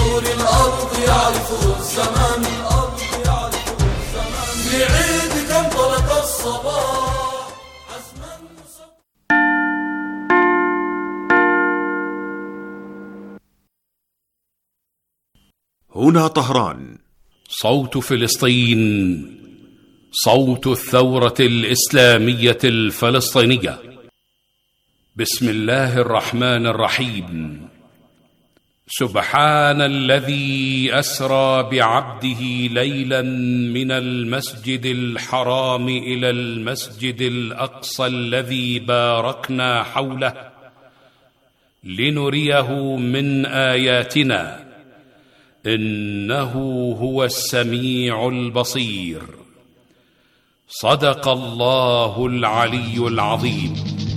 نور الأرض يعرفه الزمان، الأرض يعرفه الزمان. في عيدك انطلق الصباح عزما. هنا طهران، صوت فلسطين، صوت الثورة الإسلامية الفلسطينية. بسم الله الرحمن الرحيم. سبحان الذي أسرى بعبده ليلا من المسجد الحرام إلى المسجد الأقصى الذي باركنا حوله لنريه من آياتنا إنه هو السميع البصير. صدق الله العلي العظيم.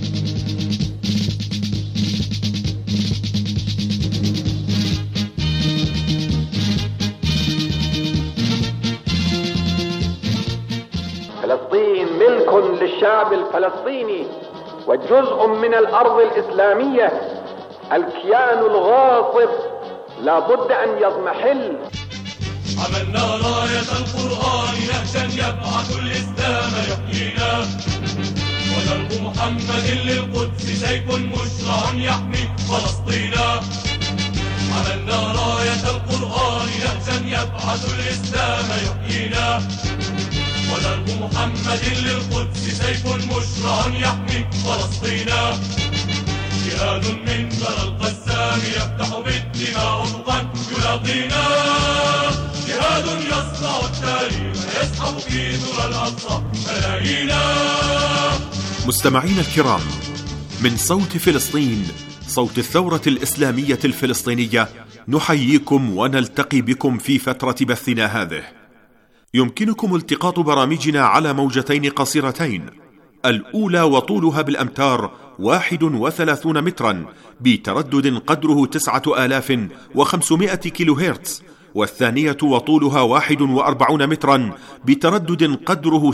فلسطين ملك للشعب الفلسطيني وجزء من الأرض الإسلامية. الكيان الغاصب لا بد أن يضمحل. عملنا راية القرآن نهجا يبعث الإسلام يحيينا، ودرب محمد للقدس سيف مشرع يحمي فلسطينا. عملنا راية القرآن نهجا يبعث الإسلام يحيينا، ودرب محمد للقدس سيف مشرع يحمي فلسطينا. جهاد من برى القسام يفتح بالدماء أفقا يلاقينا، جهاد يصنع التاريخ يسحب في ذرى الأقصى ملايينا. مستمعين الكرام، من صوت فلسطين، صوت الثورة الإسلامية الفلسطينية، نحييكم ونلتقي بكم في فترة بثنا هذه. يمكنكم التقاط برامجنا على موجتين قصيرتين، الأولى وطولها بالأمتار 31 مترا بتردد قدره 9500 كيلو هرتز، والثانية وطولها 41 مترا بتردد قدره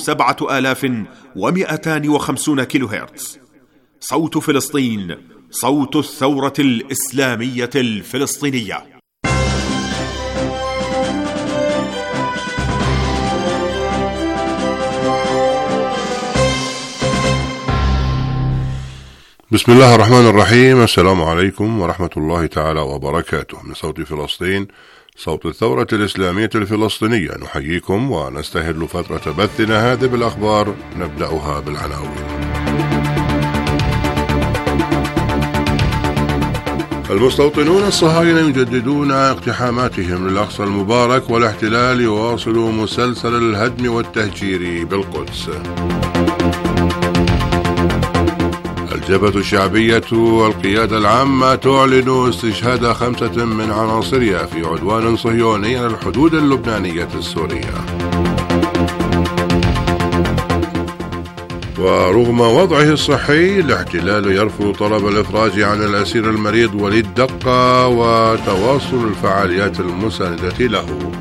7250 كيلو هرتز. صوت فلسطين، صوت الثورة الإسلامية الفلسطينية. بسم الله الرحمن الرحيم. السلام عليكم ورحمة الله تعالى وبركاته. من صوت فلسطين، صوت الثورة الإسلامية الفلسطينية، نحييكم ونستهل فترة بثنا هذه بالأخبار. نبدأها بالعناوين. المستوطنون الصهاينة يجددون اقتحاماتهم للأقصى المبارك، والاحتلال يواصل مسلسل الهدم والتهجير بالقدس. الجبهة الشعبية والقيادة العامة تعلن استشهاد 5 من عناصرها في عدوان صهيوني على الحدود اللبنانية السورية. ورغم وضعه الصحي، الاحتلال يرفض طلب الإفراج عن الأسير المريض وليد دقة وتواصل الفعاليات المساندة له.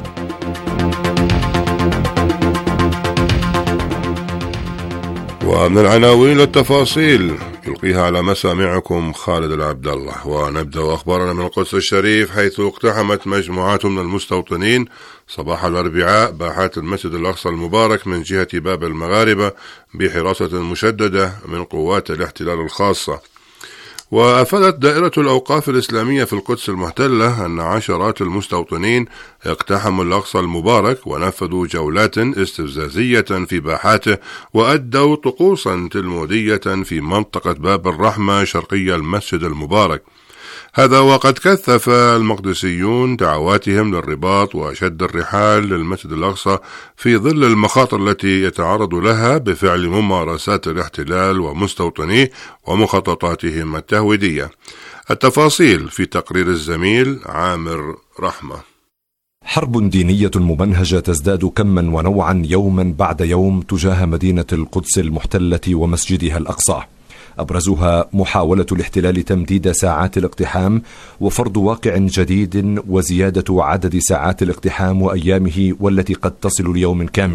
ومن العناوين للتفاصيل يلقيها على مسامعكم خالد العبد الله. ونبدأ أخبارنا من القدس الشريف، حيث اقتحمت مجموعات من المستوطنين صباح الأربعاء باحات المسجد الأقصى المبارك من جهة باب المغاربة بحراسة مشددة من قوات الاحتلال الخاصة. وأفادت دائرة الأوقاف الإسلامية في القدس المحتلة أن عشرات المستوطنين اقتحموا الأقصى المبارك ونفذوا جولات استفزازية في باحاته، وأدوا طقوسا تلمودية في منطقة باب الرحمة شرقي المسجد المبارك. هذا وقد كثف المقدسيون دعواتهم للرباط وشد الرحال للمسجد الأقصى في ظل المخاطر التي يتعرض لها بفعل ممارسات الاحتلال ومستوطنيه ومخططاتهم التهويدية. التفاصيل في تقرير الزميل عامر رحمة. حرب دينية ممنهجة تزداد كما ونوعا يوما بعد يوم تجاه مدينة القدس المحتلة ومسجدها الأقصى. أبرزها محاولة الاحتلال تمديد ساعات الاقتحام وفرض واقع جديد وزيادة عدد ساعات الاقتحام وأيامه، والتي قد تصل ليوم كامل.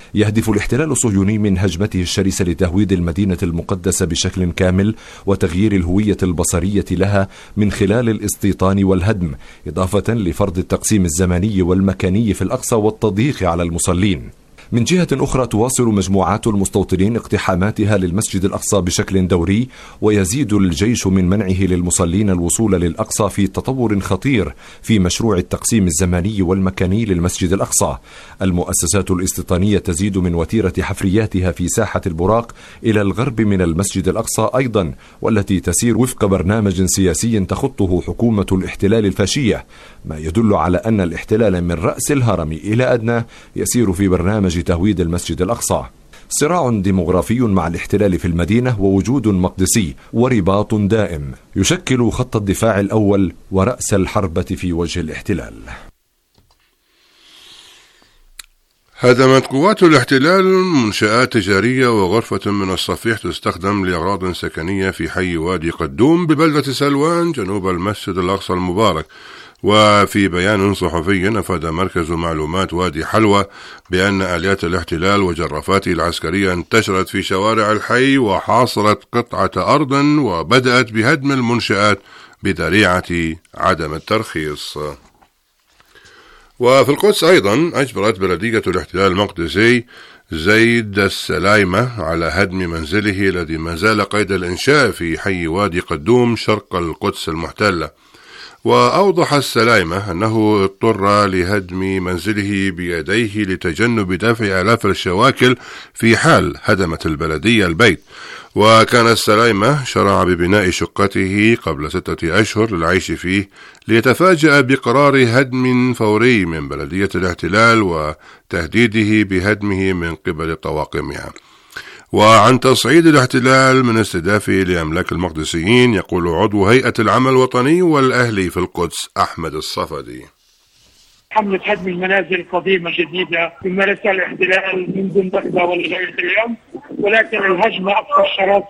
يهدف الاحتلال الصهيوني من هجمته الشرسة لتهويد المدينة المقدسة بشكل كامل وتغيير الهوية البصرية لها من خلال الاستيطان والهدم، إضافة لفرض التقسيم الزمني والمكاني في الأقصى والتضييق على المصلين. من جهة أخرى تواصل مجموعات المستوطنين اقتحاماتها للمسجد الأقصى بشكل دوري، ويزيد الجيش من منعه للمصلين الوصول للأقصى في تطور خطير في مشروع التقسيم الزماني والمكاني للمسجد الأقصى. المؤسسات الاستيطانية تزيد من وتيرة حفرياتها في ساحة البراق إلى الغرب من المسجد الأقصى أيضا، والتي تسير وفق برنامج سياسي تخطه حكومة الاحتلال الفاشية، ما يدل على أن الاحتلال من رأس الهرم إلى أدنى يسير في برنامج تهويد المسجد الأقصى. صراع ديموغرافي مع الاحتلال في المدينة ووجود مقدسي ورباط دائم يشكل خط الدفاع الأول ورأس الحربة في وجه الاحتلال. هدمت قوات الاحتلال منشآت تجارية وغرفة من الصفيح تستخدم لأغراض سكنية في حي وادي قدوم ببلدة سلوان جنوب المسجد الأقصى المبارك. وفي بيان صحفي أفاد مركز معلومات وادي حلوى بأن آليات الاحتلال وجرافاته العسكرية انتشرت في شوارع الحي وحاصرت قطعة أرض وبدأت بهدم المنشآت بذريعة عدم الترخيص. وفي القدس أيضا أجبرت بلدية الاحتلال المقدسي زيد السلايمة على هدم منزله الذي ما زال قيد الإنشاء في حي وادي قدوم شرق القدس المحتلة. وأوضح السلايمة أنه اضطر لهدم منزله بيديه لتجنب دفع آلاف الشواكل في حال هدمت البلدية البيت. وكان السلايمة شرع ببناء شقته قبل 6 أشهر للعيش فيه ليتفاجأ بقرار هدم فوري من بلدية الاحتلال وتهديده بهدمه من قبل طواقمها. وعن تصعيد الاحتلال من استهدافه لأملاك المقدسيين يقول عضو هيئة العمل الوطني والأهلي في القدس أحمد الصفدي: حملة هدم المنازل قديمة جديدة يمارسها الاحتلال منذ النكبة ولغاية اليوم، ولكن الهجمة أكثر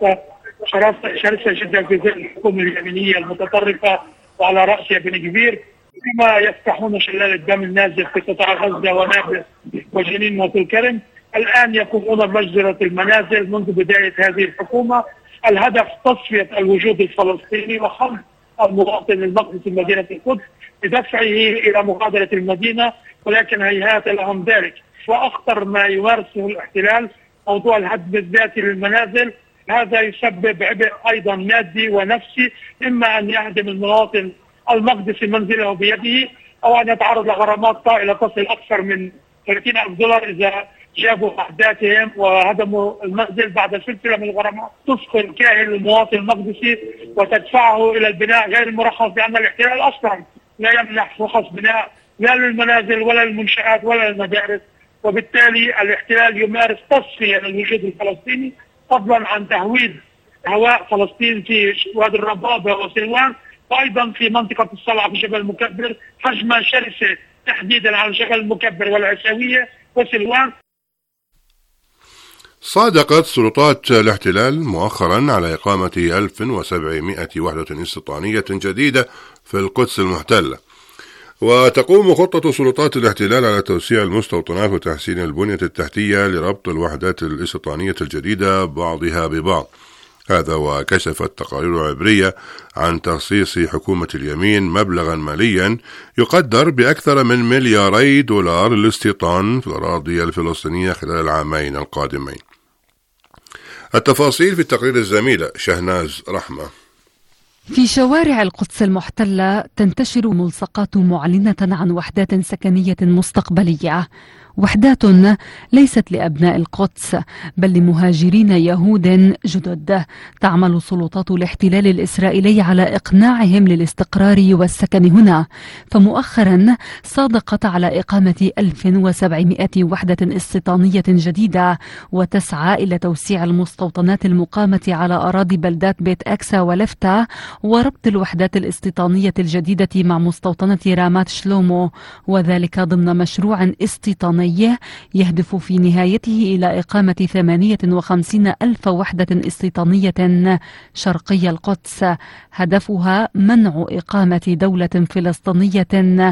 شرسة جدا في ظل الحكومة اليمينية المتطرفة وعلى رأسها بن كبير، كما يفتحون شلال الدم النازف في قطاع غزة ونابلس وجنين وطول كرم. الآن يقومون بمجزرة المنازل منذ بداية هذه الحكومة. الهدف تصفية الوجود الفلسطيني وخلق المواطن المقدسي مدينة القدس بدفعه إلى مغادرة المدينة، ولكن هيهات لهم ذلك. وأخطر ما يمارسه الاحتلال موضوع الهدم الذاتي للمنازل، هذا يسبب عبء أيضا مادي ونفسي، إما أن يهدم المواطن المقدسي منزله بيده أو أن يتعرض لغرامات طائلة تصل أكثر من $30,000 إذا جابوا وحداتهم وهدموا المنزل بعد سلسلة من الغرامات تثقل كاهل المواطن المقدسي وتدفعه إلى البناء غير المرخص، لأن الاحتلال أصلا لا يمنح رخص بناء لا للمنازل ولا للمنشآت ولا للمدارس، وبالتالي الاحتلال يمارس تصفية للوجود الفلسطيني، فضلا عن تهويد هواء فلسطين في وادي الربابة وسلوان، وأيضا في منطقة الصلعة في جبل المكبر، هجمة شرسة تحديدا على جبل المكبر والعساوية وسلوان. صادقت سلطات الاحتلال مؤخرا على إقامة 1700 وحدة استيطانية جديدة في القدس المحتلة. وتقوم خطة سلطات الاحتلال على توسيع المستوطنات وتحسين البنية التحتية لربط الوحدات الاستيطانية الجديدة بعضها ببعض. هذا وكشفت تقارير عبرية عن تخصيص حكومة اليمين مبلغا ماليا يقدر بأكثر من $2 للاستيطان في الأراضي الفلسطينية خلال العامين القادمين. التفاصيل في التقرير الزميلة شهناز رحمة. في شوارع القدس المحتلة تنتشر ملصقات معلنة عن وحدات سكنية مستقبلية، وحدات ليست لأبناء القدس بل لمهاجرين يهود جدد. تعمل سلطات الاحتلال الإسرائيلي على إقناعهم للاستقرار والسكن هنا، فمؤخرا صادقت على إقامة 1700 وحدة استيطانية جديدة، وتسعى إلى توسيع المستوطنات المقامة على أراضي بلدات بيت أكسا ولفتا، وربط الوحدات الاستيطانية الجديدة مع مستوطنة رامات شلومو، وذلك ضمن مشروع استيطاني يهدف في نهايته إلى إقامة 58,000 وحدة استيطانية شرقي القدس، هدفها منع إقامة دولة فلسطينية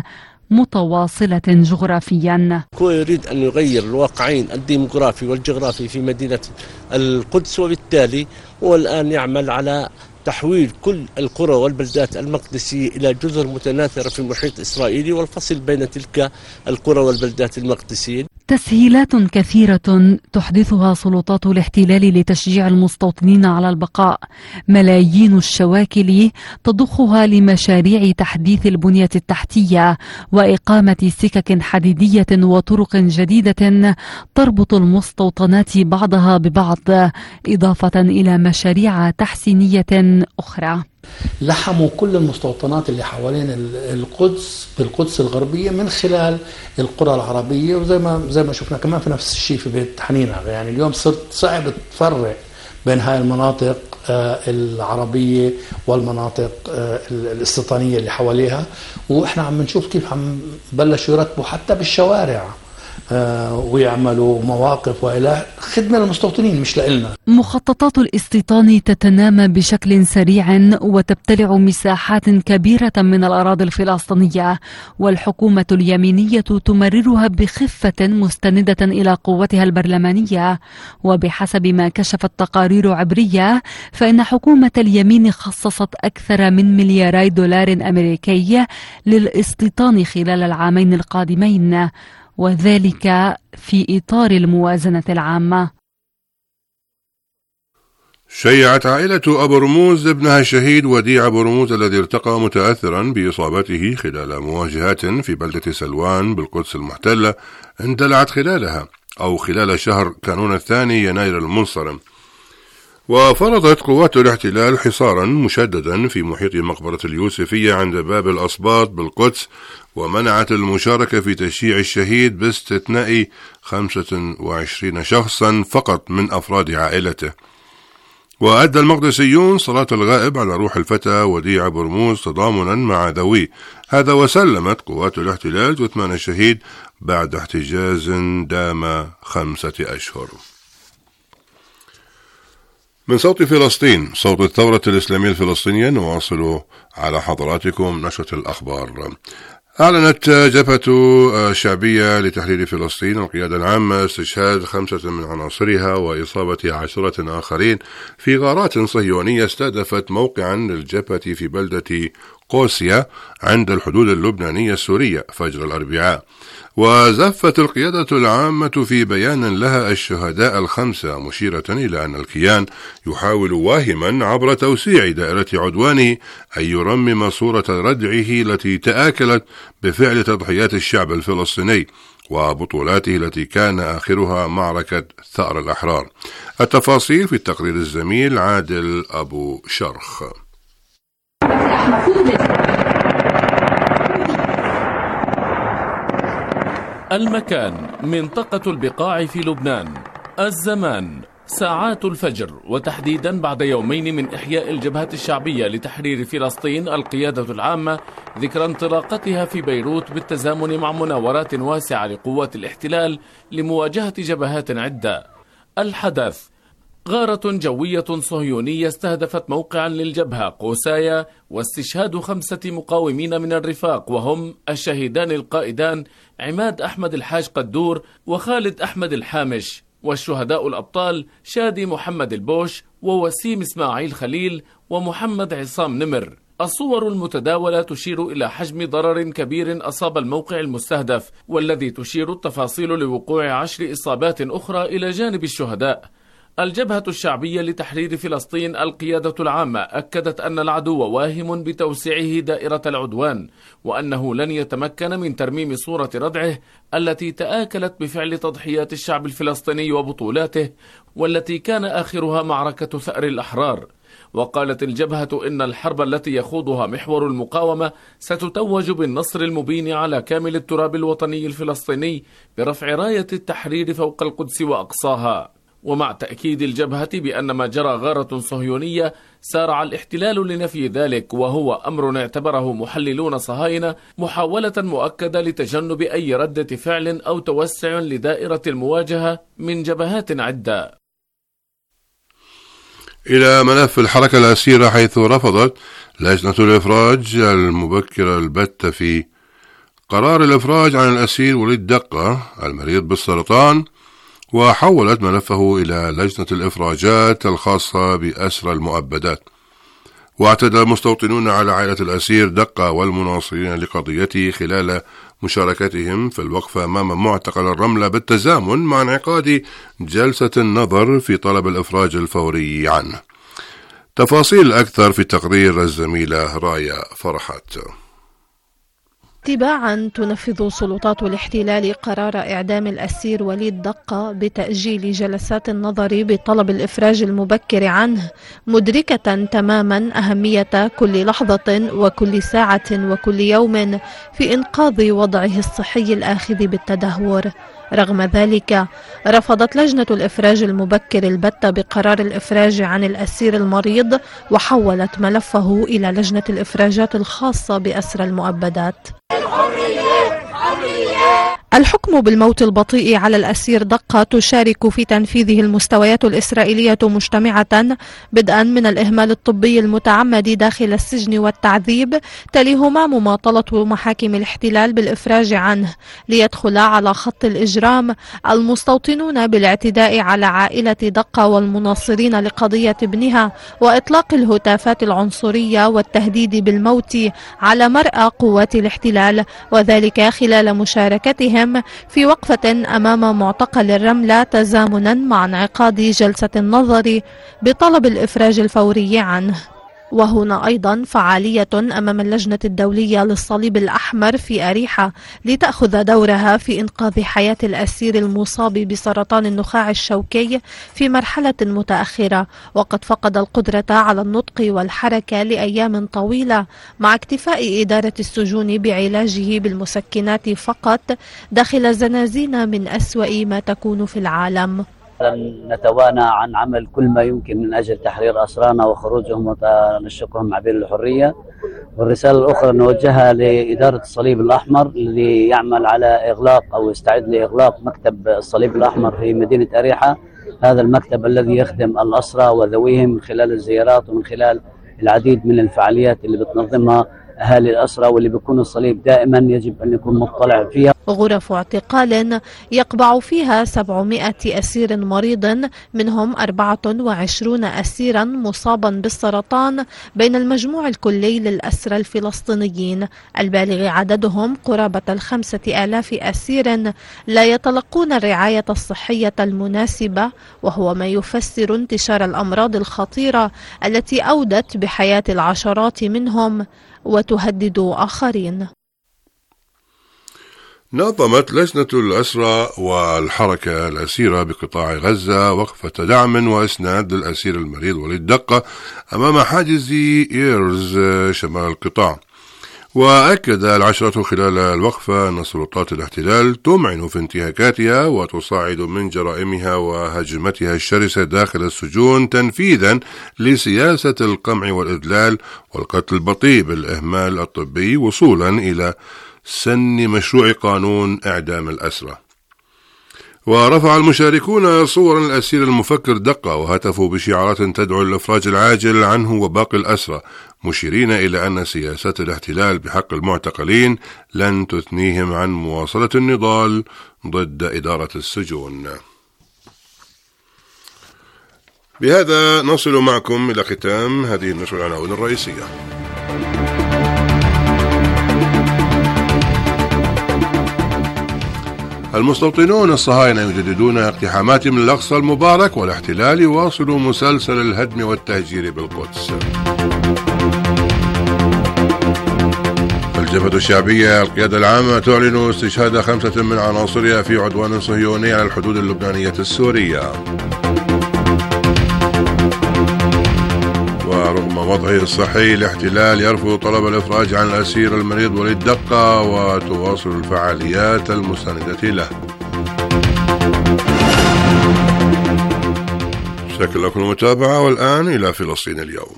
متواصلة جغرافيا. هو يريد أن يغير الواقعين الديموغرافي والجغرافي في مدينة القدس، وبالتالي هو الآن يعمل على تحويل كل القرى والبلدات المقدسية إلى جزر متناثرة في المحيط الإسرائيلي والفصل بين تلك القرى والبلدات المقدسية. تسهيلات كثيرة تحدثها سلطات الاحتلال لتشجيع المستوطنين على البقاء. ملايين الشواكل تضخها لمشاريع تحديث البنية التحتية وإقامة سكك حديدية وطرق جديدة تربط المستوطنات بعضها ببعض، إضافة إلى مشاريع تحسينية أخرى. لحموا كل المستوطنات اللي حوالين القدس بالقدس الغربية من خلال القرى العربية، وزي ما شفنا كمان في نفس الشيء في بيت حنينة. يعني اليوم صرت صعب تفرق بين هاي المناطق العربية والمناطق الاستيطانية اللي حواليها، وإحنا عم نشوف كيف عم بلشوا يرتبوا حتى بالشوارع ويعملوا مواقف وإلى خدمة للمستوطنين مش لإلنا. مخططات الاستيطان تتنامى بشكل سريع وتبتلع مساحات كبيرة من الأراضي الفلسطينية، والحكومة اليمينية تمررها بخفة مستندة إلى قوتها البرلمانية. وبحسب ما كشفت تقارير عبرية فإن حكومة اليمين خصصت أكثر من $2 مليار أمريكي للاستيطان خلال العامين القادمين، وذلك في إطار الموازنة العامة. شيعت عائلة أبو رموز ابنها الشهيد وديع أبو رموز الذي ارتقى متأثرا بإصابته خلال مواجهات في بلدة سلوان بالقدس المحتلة اندلعت خلال شهر كانون الثاني يناير المنصرم. وفرضت قوات الاحتلال حصارا مشددا في محيط مقبرة اليوسفية عند باب الأسباط بالقدس، ومنعت المشاركة في تشييع الشهيد باستثناء 25 شخصا فقط من أفراد عائلته. وأدى المقدسيون صلاة الغائب على روح الفتى وديع أبو رموز تضامنا مع ذويه هذا، وسلمت قوات الاحتلال جثمان الشهيد بعد احتجاز دام 5 أشهر. من صوت فلسطين، صوت الثورة الإسلامية الفلسطينية، نواصل على حضراتكم نشرة الأخبار. أعلنت جبهة شعبية لتحرير فلسطين القيادة العامة استشهاد 5 من عناصرها وإصابة 10 آخرين في غارات صهيونية استهدفت موقعا للجبهة في بلدة قوسيا عند الحدود اللبنانية السورية فجر الأربعاء. وزفت القيادة العامة في بيان لها الشهداء 5 مشيرة إلى أن الكيان يحاول واهما عبر توسيع دائرة عدوانه أن يرمم صورة ردعه التي تآكلت بفعل تضحيات الشعب الفلسطيني وبطولاته التي كان آخرها معركة ثأر الأحرار. التفاصيل في التقرير الزميل عادل أبو شرخ. المكان: منطقة البقاع في لبنان. الزمان: ساعات الفجر، وتحديدا بعد يومين من إحياء الجبهة الشعبية لتحرير فلسطين القيادة العامة ذكرى انطلاقتها في بيروت بالتزامن مع مناورات واسعة لقوات الاحتلال لمواجهة جبهات عدة. الحدث: غارة جوية صهيونية استهدفت موقعا للجبهة قوسايا، واستشهاد 5 مقاومين من الرفاق، وهم الشهيدان القائدان عماد أحمد الحاج قدور وخالد أحمد الحامش، والشهداء الأبطال شادي محمد البوش ووسيم إسماعيل خليل ومحمد عصام نمر. الصور المتداولة تشير إلى حجم ضرر كبير أصاب الموقع المستهدف، والذي تشير التفاصيل لوقوع 10 إصابات أخرى إلى جانب الشهداء. الجبهة الشعبية لتحرير فلسطين القيادة العامة أكدت أن العدو واهم بتوسيعه دائرة العدوان، وأنه لن يتمكن من ترميم صورة ردعه التي تآكلت بفعل تضحيات الشعب الفلسطيني وبطولاته، والتي كان آخرها معركة ثأر الأحرار. وقالت الجبهة إن الحرب التي يخوضها محور المقاومة ستتوج بالنصر المبين على كامل التراب الوطني الفلسطيني برفع راية التحرير فوق القدس وأقصاها. ومع تأكيد الجبهة بأن ما جرى غارة صهيونية سارع الاحتلال لنفي ذلك، وهو أمر اعتبره محللون صهاينة محاولة مؤكدة لتجنب أي ردة فعل أو توسع لدائرة المواجهة من جبهات عدة. إلى ملف الحركة الأسيرة، حيث رفضت لجنة الإفراج المبكرة البت في قرار الإفراج عن الأسير وليد دقة المريض بالسرطان، وحولت ملفه إلى لجنة الإفراجات الخاصة بأسرى المؤبدات. واعتدى المستوطنون على عائلة الأسير دقة والمناصرين لقضيته خلال مشاركتهم في الوقفة أمام معتقل الرملة بالتزامن مع انعقاد جلسة النظر في طلب الإفراج الفوري عنه. تفاصيل أكثر في تقرير الزميلة رايا فرحات. تباعا تنفذ سلطات الاحتلال قرار إعدام الأسير وليد دقة بتأجيل جلسات النظر بطلب الإفراج المبكر عنه، مدركة تماما أهمية كل لحظة وكل ساعة وكل يوم في إنقاذ وضعه الصحي الآخذ بالتدهور. رغم ذلك رفضت لجنة الإفراج المبكر البتة بقرار الإفراج عن الأسير المريض، وحولت ملفه إلى لجنة الإفراجات الخاصة بأسرى المؤبدات. الحكم بالموت البطيء على الأسير دقة تشارك في تنفيذه المستويات الإسرائيلية مجتمعة، بدءا من الإهمال الطبي المتعمد داخل السجن والتعذيب، تليهما مماطلة محاكم الاحتلال بالإفراج عنه، ليدخل على خط الإجرام المستوطنون بالاعتداء على عائلة دقة والمناصرين لقضية ابنها، وإطلاق الهتافات العنصرية والتهديد بالموت على مرأى قوات الاحتلال، وذلك خلال مشاركتهم في وقفة أمام معتقل الرملة تزامنا مع انعقاد جلسة النظر بطلب الإفراج الفوري عنه. وهنا أيضا فعالية أمام اللجنة الدولية للصليب الأحمر في أريحة لتأخذ دورها في إنقاذ حياة الأسير المصاب بسرطان النخاع الشوكي في مرحلة متأخرة، وقد فقد القدرة على النطق والحركة لأيام طويلة، مع اكتفاء إدارة السجون بعلاجه بالمسكنات فقط داخل زنازين من أسوأ ما تكون في العالم. لن نتوانى عن عمل كل ما يمكن من أجل تحرير أسرانا وخروجهم وتنشقهم عبير الحرية. والرسالة الأخرى نوجهها لإدارة الصليب الأحمر اللي يعمل على إغلاق أو يستعد لإغلاق مكتب الصليب الأحمر في مدينة أريحة، هذا المكتب الذي يخدم الأسرى وذويهم من خلال الزيارات ومن خلال العديد من الفعاليات اللي بتنظمها أهالي الأسرى، واللي بيكون الصليب دائما يجب أن يكون مطلع فيها. غرف اعتقال يقبع فيها 700 أسير مريض، منهم 24 أسيرا مصابا بالسرطان، بين المجموع الكلي للأسرى الفلسطينيين البالغ عددهم قرابة 5000 أسير لا يتلقون الرعاية الصحية المناسبة، وهو ما يفسر انتشار الأمراض الخطيرة التي أودت بحياة العشرات منهم وتهدد آخرين. نظمت لجنة الأسرى والحركة الأسيرة بقطاع غزة وقفة دعم وإسناد للأسير المريض وليد دقة أمام حاجز إيرز شمال القطاع. وأكد العشرة خلال الوقفة أن سلطات الاحتلال تمعن في انتهاكاتها وتصاعد من جرائمها وهجمتها الشرسة داخل السجون تنفيذا لسياسة القمع والإذلال والقتل البطيء بالإهمال الطبي، وصولا إلى سن مشروع قانون إعدام الأسرى. ورفع المشاركون صورا الأسير المفكر دقة وهتفوا بشعارات تدعو للإفراج العاجل عنه وباقي الأسرى، مشيرين إلى أن سياسات الاحتلال بحق المعتقلين لن تثنيهم عن مواصلة النضال ضد إدارة السجون. بهذا نصل معكم إلى ختام هذه النشرة العناوين الرئيسية. المستوطنون الصهاينة يجددون اقتحاماتهم للأقصى المبارك، والاحتلال يواصل مسلسل الهدم والتهجير بالقدس. الجبهة الشعبية القيادة العامة تعلن استشهاد 5 من عناصرها في عدوان صهيوني على الحدود اللبنانية السورية. ورغم وضعه الصحي الاحتلال يرفض طلب الإفراج عن الأسير المريض وليد دقة، وتواصل الفعاليات المساندة له. شكرا لكم المتابعة، والآن إلى فلسطين اليوم.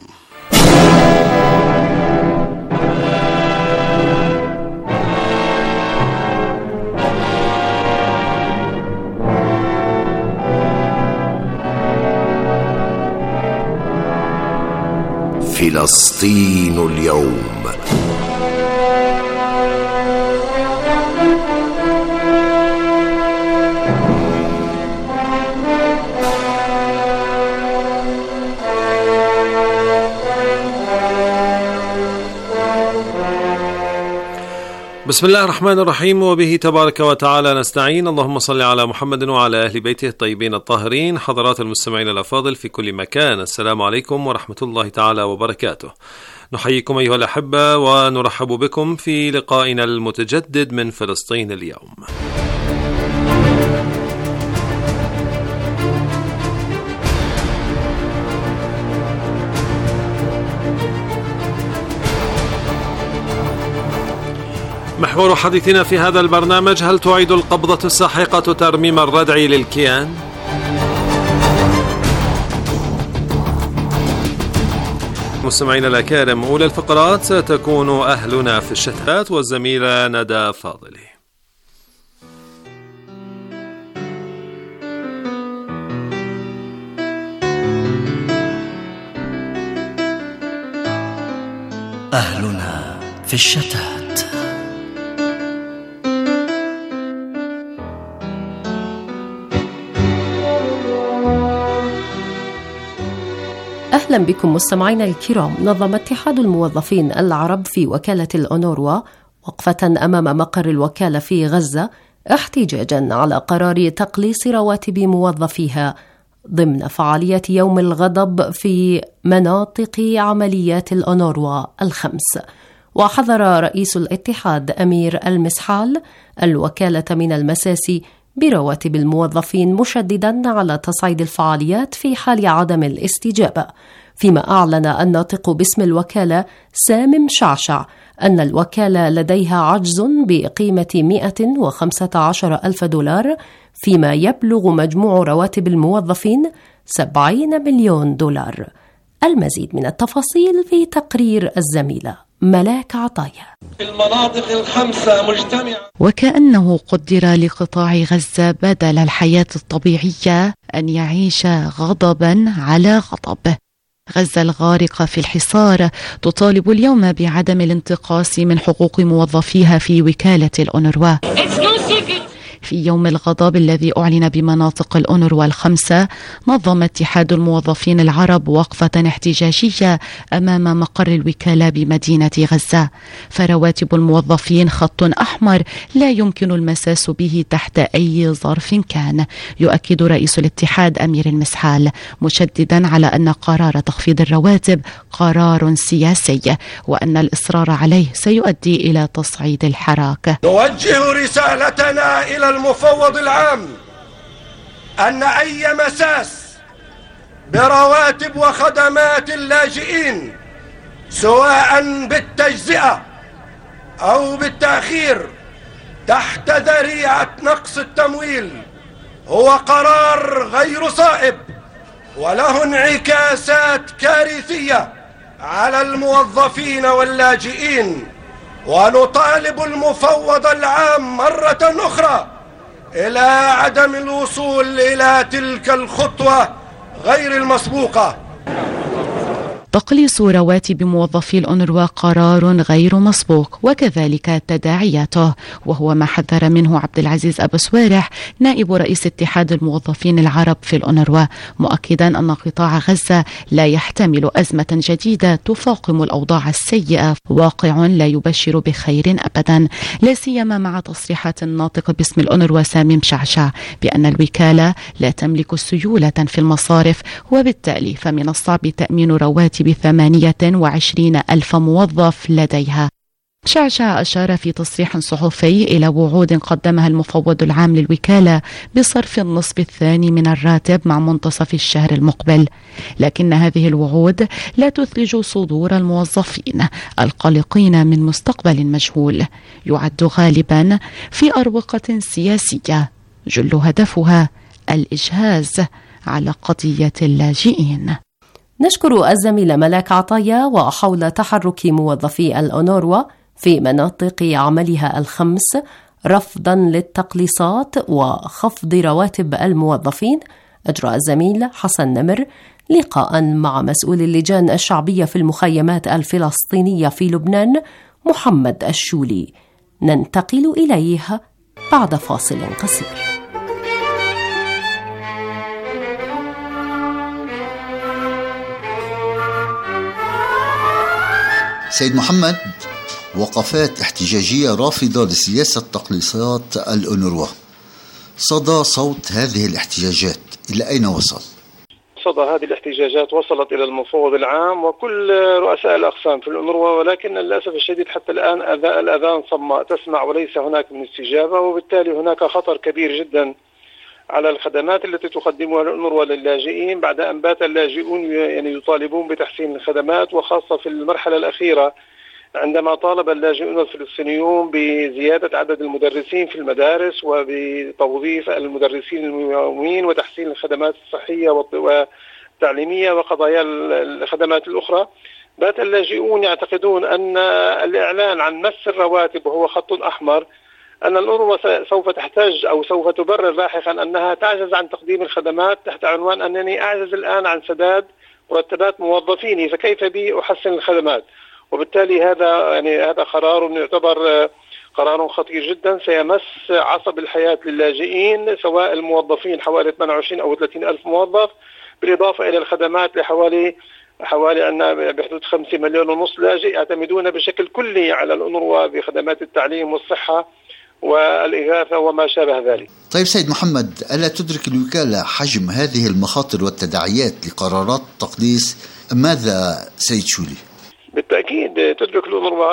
فلسطين اليوم. بسم الله الرحمن الرحيم، وبه تبارك وتعالى نستعين. اللهم صل على محمد وعلى أهل بيته الطيبين الطاهرين. حضرات المستمعين الأفاضل في كل مكان، السلام عليكم ورحمة الله تعالى وبركاته. نحييكم أيها الأحبة ونرحب بكم في لقائنا المتجدد من فلسطين اليوم. محور حديثنا في هذا البرنامج: هل تعيد القبضة الساحقة ترميم الردع للكيان؟ مستمعينا الأكارم، أولى الفقرات ستكون أهلنا في الشتات والزميلة ندى فاضلي. أهلنا في الشتات. أهلا بكم مستمعينا الكرام. نظم اتحاد الموظفين العرب في وكالة الأونروا وقفة أمام مقر الوكالة في غزة احتجاجا على قرار تقليص رواتب موظفيها ضمن فعالية يوم الغضب في مناطق عمليات الأونروا الخمس. وحذر رئيس الاتحاد أمير المسحال الوكالة من المساس برواتب الموظفين، مشددا على تصعيد الفعاليات في حال عدم الاستجابة. فيما أعلن الناطق باسم الوكالة سامم شعشع أن الوكالة لديها عجز بقيمة 115 ألف دولار، فيما يبلغ مجموع رواتب الموظفين 70 مليون دولار. المزيد من التفاصيل في تقرير الزميلة ملاك عطايا. المناطق الخمسة مجتمعة، وكأنه قدر لقطاع غزة بدل الحياة الطبيعية أن يعيش غضبا على غضب. غزة الغارقة في الحصار تطالب اليوم بعدم الانتقاص من حقوق موظفيها في وكالة الأونروا. في يوم الغضب الذي أعلن بمناطق الأونروا الخمسة، نظم اتحاد الموظفين العرب وقفة احتجاجية أمام مقر الوكالة بمدينة غزة. فرواتب الموظفين خط أحمر لا يمكن المساس به تحت أي ظرف كان، يؤكد رئيس الاتحاد أمير المسحال، مشددا على أن قرار تخفيض الرواتب قرار سياسي، وأن الإصرار عليه سيؤدي إلى تصعيد الحراك. نوجه رسالتنا إلى المفوض العام أن أي مساس برواتب وخدمات اللاجئين، سواء بالتجزئة أو بالتأخير تحت ذريعة نقص التمويل، هو قرار غير صائب وله انعكاسات كارثية على الموظفين واللاجئين. ونطالب المفوض العام مرة أخرى إلى عدم الوصول إلى تلك الخطوة غير المسبوقة. تقليص رواتب موظفي الأونروا قرار غير مسبوق، وكذلك تداعياته، وهو ما حذر منه عبد العزيز أبو سوارح نائب رئيس اتحاد الموظفين العرب في الأونروا، مؤكدا أن قطاع غزة لا يحتمل أزمة جديدة تفاقم الأوضاع السيئة، واقع لا يبشر بخير أبدا، لا سيما مع تصريحات الناطق باسم الأونروا سامم شعشع بأن الوكالة لا تملك سيولة في المصارف، وبالتالي فمن الصعب تأمين رواتب 28 ألف موظف لديها. شعشع أشار في تصريح صحفي إلى وعود قدمها المفوض العام للوكالة بصرف النصف الثاني من الراتب مع منتصف الشهر المقبل، لكن هذه الوعود لا تثلج صدور الموظفين القلقين من مستقبل مجهول، يعد غالبا في أروقة سياسية جل هدفها الإجهاز على قضية اللاجئين. نشكر الزميلة ملاك عطايا. وحول تحرك موظفي الأونروا في مناطق عملها الخمس رفضا للتقليصات وخفض رواتب الموظفين، أجرى الزميل حسن نمر لقاء مع مسؤول اللجان الشعبية في المخيمات الفلسطينية في لبنان محمد الشولي. ننتقل إليه بعد فاصل قصير. سيد محمد، وقفات احتجاجية رافضة لسياسة تقليصات الأونروا. صدى صوت هذه الاحتجاجات إلى أين وصل؟ صدى هذه الاحتجاجات وصلت إلى المفوض العام وكل رؤساء الأقسام في الأونروا، ولكن للأسف الشديد حتى الآن الأذان صماء تسمع وليس هناك من استجابة، وبالتالي هناك خطر كبير جدا على الخدمات التي تقدمها الأونروا للاجئين، بعد أن بات اللاجئون يعني يطالبون بتحسين الخدمات، وخاصة في المرحلة الأخيرة عندما طالب اللاجئون الفلسطينيون بزيادة عدد المدرسين في المدارس وبتوظيف المدرسين الميومين وتحسين الخدمات الصحية والتعليمية وقضايا الخدمات الأخرى. بات اللاجئون يعتقدون أن الإعلان عن مس الرواتب وهو خط أحمر، أن الأونروا سوف تحتاج أو سوف تبرر لاحقا أنها تعجز عن تقديم الخدمات تحت عنوان أنني أعجز الآن عن سداد مرتبات موظفيني، فكيف بي أحسن الخدمات؟ وبالتالي هذا قرار يعتبر قرار خطير جدا سيمس عصب الحياة للاجئين، سواء الموظفين حوالي 28 أو 30 ألف موظف، بالإضافة إلى الخدمات لحوالي بحدود 5 مليون ونصف لاجئ يعتمدون بشكل كلي على الأونروا بخدمات التعليم والصحة والإغاثة وما شابه ذلك. طيب سيد محمد، ألا تدرك الوكالة حجم هذه المخاطر والتداعيات لقرارات التقليص؟ ماذا سيد شولي؟ بالتأكيد تدرك الأونروا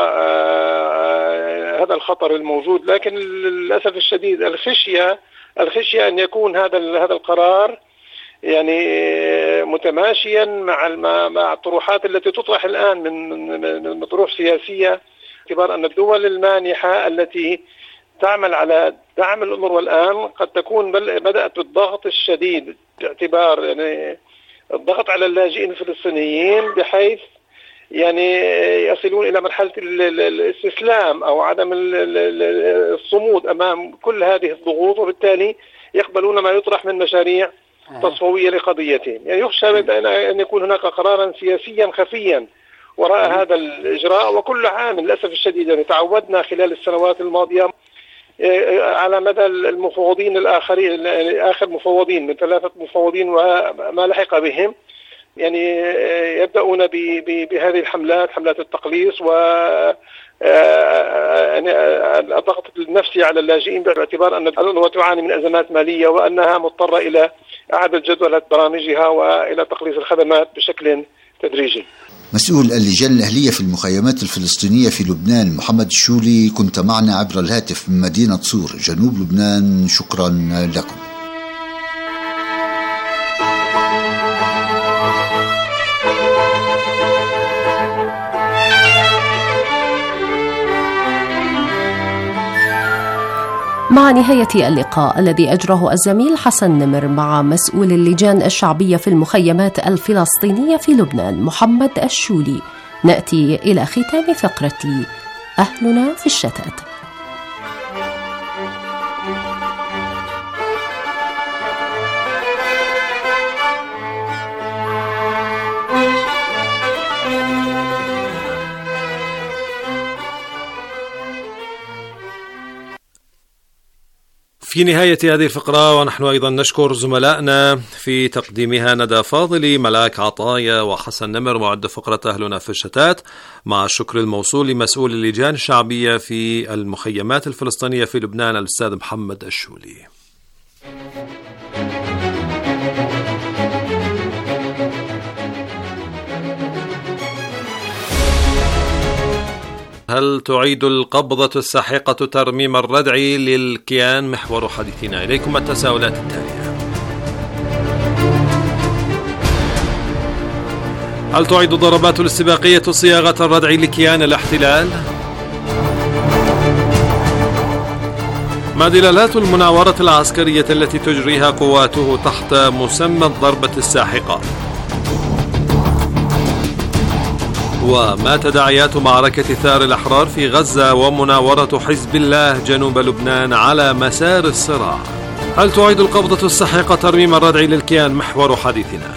هذا الخطر الموجود، لكن للأسف الشديد الخشية أن يكون هذا القرار يعني متماشيا مع الطروحات التي تطرح الآن من طروح سياسية، باعتبار أن الدول المانحة التي تعمل على دعم الأونروا الآن قد تكون بدأت بالضغط الشديد، باعتبار يعني الضغط على اللاجئين الفلسطينيين بحيث يعني يصلون إلى مرحلة الاستسلام أو عدم الصمود أمام كل هذه الضغوط، وبالتالي يقبلون ما يطرح من مشاريع تصفوية لقضيتهم. يعني يخشى أن يكون هناك قرارا سياسيا خفيا وراء هذا الإجراء. وكل عام للأسف الشديد يعني تعودنا خلال السنوات الماضية على مدى المفوضين الآخرين، آخر مفوضين من 3 مفوضين وما لحق بهم، يعني يبدأون بهذه حملات التقليص و الضغط النفسي على اللاجئين، باعتبار أن الأونروا تعاني من أزمات مالية وأنها مضطرة إلى إعادة جدولة برامجها وإلى تقليص الخدمات بشكل تدريجي. مسؤول اللجان الأهلية في المخيمات الفلسطينية في لبنان محمد الشولي، كنت معنا عبر الهاتف من مدينة صور جنوب لبنان، شكرا لكم. مع نهاية اللقاء الذي أجره الزميل حسن نمر مع مسؤول اللجان الشعبية في المخيمات الفلسطينية في لبنان محمد الشولي، نأتي إلى ختام فقرة أهلنا في الشتات. في نهاية هذه الفقرة ونحن أيضا نشكر زملائنا في تقديمها ندى فاضلي، ملاك عطايا، وحسن نمر معد فقرة أهلنا في الشتات، مع الشكر الموصول لمسؤول اللجان الشعبية في المخيمات الفلسطينية في لبنان الأستاذ محمد الشولي. هل تعيد القبضة الساحقة ترميم الردع للكيان؟ محور حديثنا إليكم التساؤلات التالية: هل تعيد الضربات الاستباقية صياغة الردع لكيان الاحتلال؟ ما دلالات المناورة العسكرية التي تجريها قواته تحت مسمى الضربة الساحقة؟ وما تداعيات معركة ثار الأحرار في غزة ومناورة حزب الله جنوب لبنان على مسار الصراع؟ هل تعيد القبضة الساحقة ترميم الردع للكيان؟ محور حديثنا.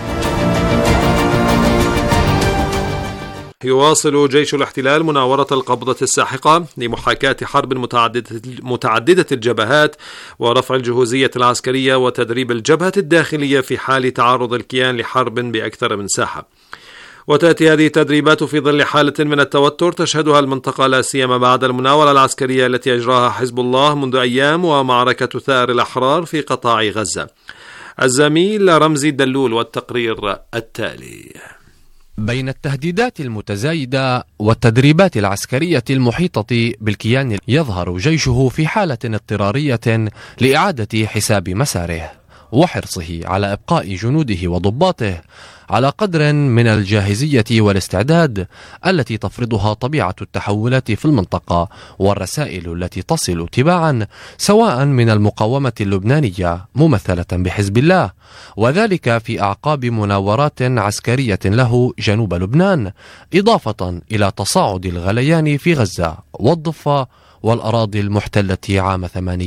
يواصل جيش الاحتلال مناورة القبضة الساحقة لمحاكاة حرب متعددة الجبهات ورفع الجهوزية العسكرية وتدريب الجبهة الداخلية في حال تعرض الكيان لحرب بأكثر من ساحة. وتأتي هذه التدريبات في ظل حالة من التوتر تشهدها المنطقة لا سيما بعد المناورة العسكرية التي أجراها حزب الله منذ أيام ومعركة ثأر الأحرار في قطاع غزة. الزميل رمزي الدلول والتقرير التالي. بين التهديدات المتزايدة والتدريبات العسكرية المحيطة بالكيان يظهر جيشه في حالة اضطرارية لإعادة حساب مساره وحرصه على إبقاء جنوده وضباطه على قدر من الجاهزية والاستعداد التي تفرضها طبيعة التحولات في المنطقة والرسائل التي تصل تباعا سواء من المقاومة اللبنانية ممثلة بحزب الله، وذلك في أعقاب مناورات عسكرية له جنوب لبنان، إضافة إلى تصاعد الغليان في غزة والضفة والأراضي المحتلة عام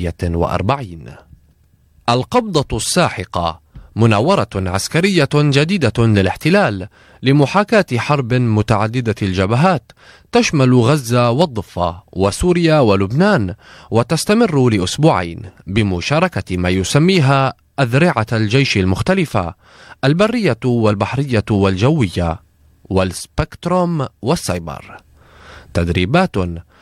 48. القبضة الساحقة مناورة عسكرية جديدة للاحتلال لمحاكاة حرب متعددة الجبهات تشمل غزة والضفة وسوريا ولبنان، وتستمر لأسبوعين بمشاركة ما يسميها أذرعة الجيش المختلفة: البرية والبحرية والجوية والسبكتروم والسايبر. تدريبات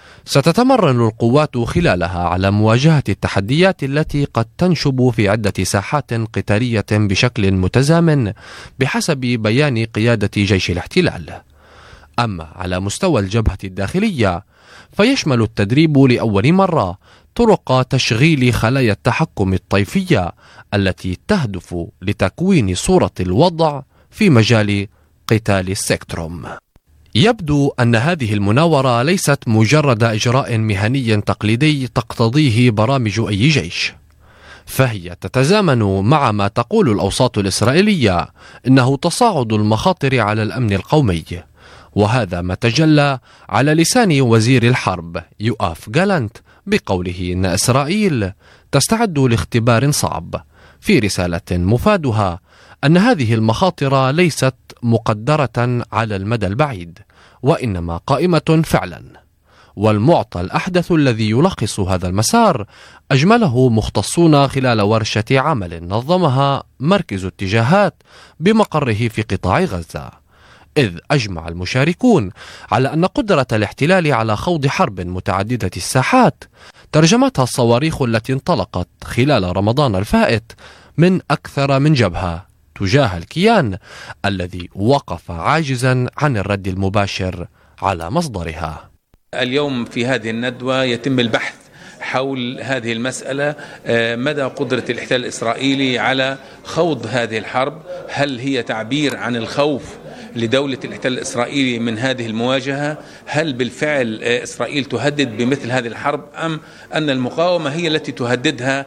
ستتمرن القوات خلالها على مواجهة التحديات التي قد تنشب في عدة ساحات قتالية بشكل متزامن بحسب بيان قيادة جيش الاحتلال. أما على مستوى الجبهة الداخلية فيشمل التدريب لأول مرة طرق تشغيل خلايا التحكم الطيفية التي تهدف لتكوين صورة الوضع في مجال قتال السكتروم. يبدو أن هذه المناورة ليست مجرد إجراء مهني تقليدي تقتضيه برامج أي جيش، فهي تتزامن مع ما تقول الأوساط الإسرائيلية إنه تصاعد المخاطر على الأمن القومي، وهذا ما تجلى على لسان وزير الحرب يؤاف جالانت بقوله إن إسرائيل تستعد لاختبار صعب، في رسالة مفادها أن هذه المخاطر ليست مقدرة على المدى البعيد وإنما قائمة فعلا. والمعطى الأحدث الذي يلخص هذا المسار أجمله مختصون خلال ورشة عمل نظمها مركز اتجاهات بمقره في قطاع غزة، إذ أجمع المشاركون على أن قدرة الاحتلال على خوض حرب متعددة الساحات ترجمتها الصواريخ التي انطلقت خلال رمضان الفائت من أكثر من جبهة تجاه الكيان الذي وقف عاجزا عن الرد المباشر على مصدرها. اليوم في هذه الندوة يتم البحث حول هذه المسألة، مدى قدرة الاحتلال الإسرائيلي على خوض هذه الحرب. هل هي تعبير عن الخوف لدولة الاحتلال الإسرائيلي من هذه المواجهة؟ هل بالفعل إسرائيل تهدد بمثل هذه الحرب، أم أن المقاومة هي التي تهددها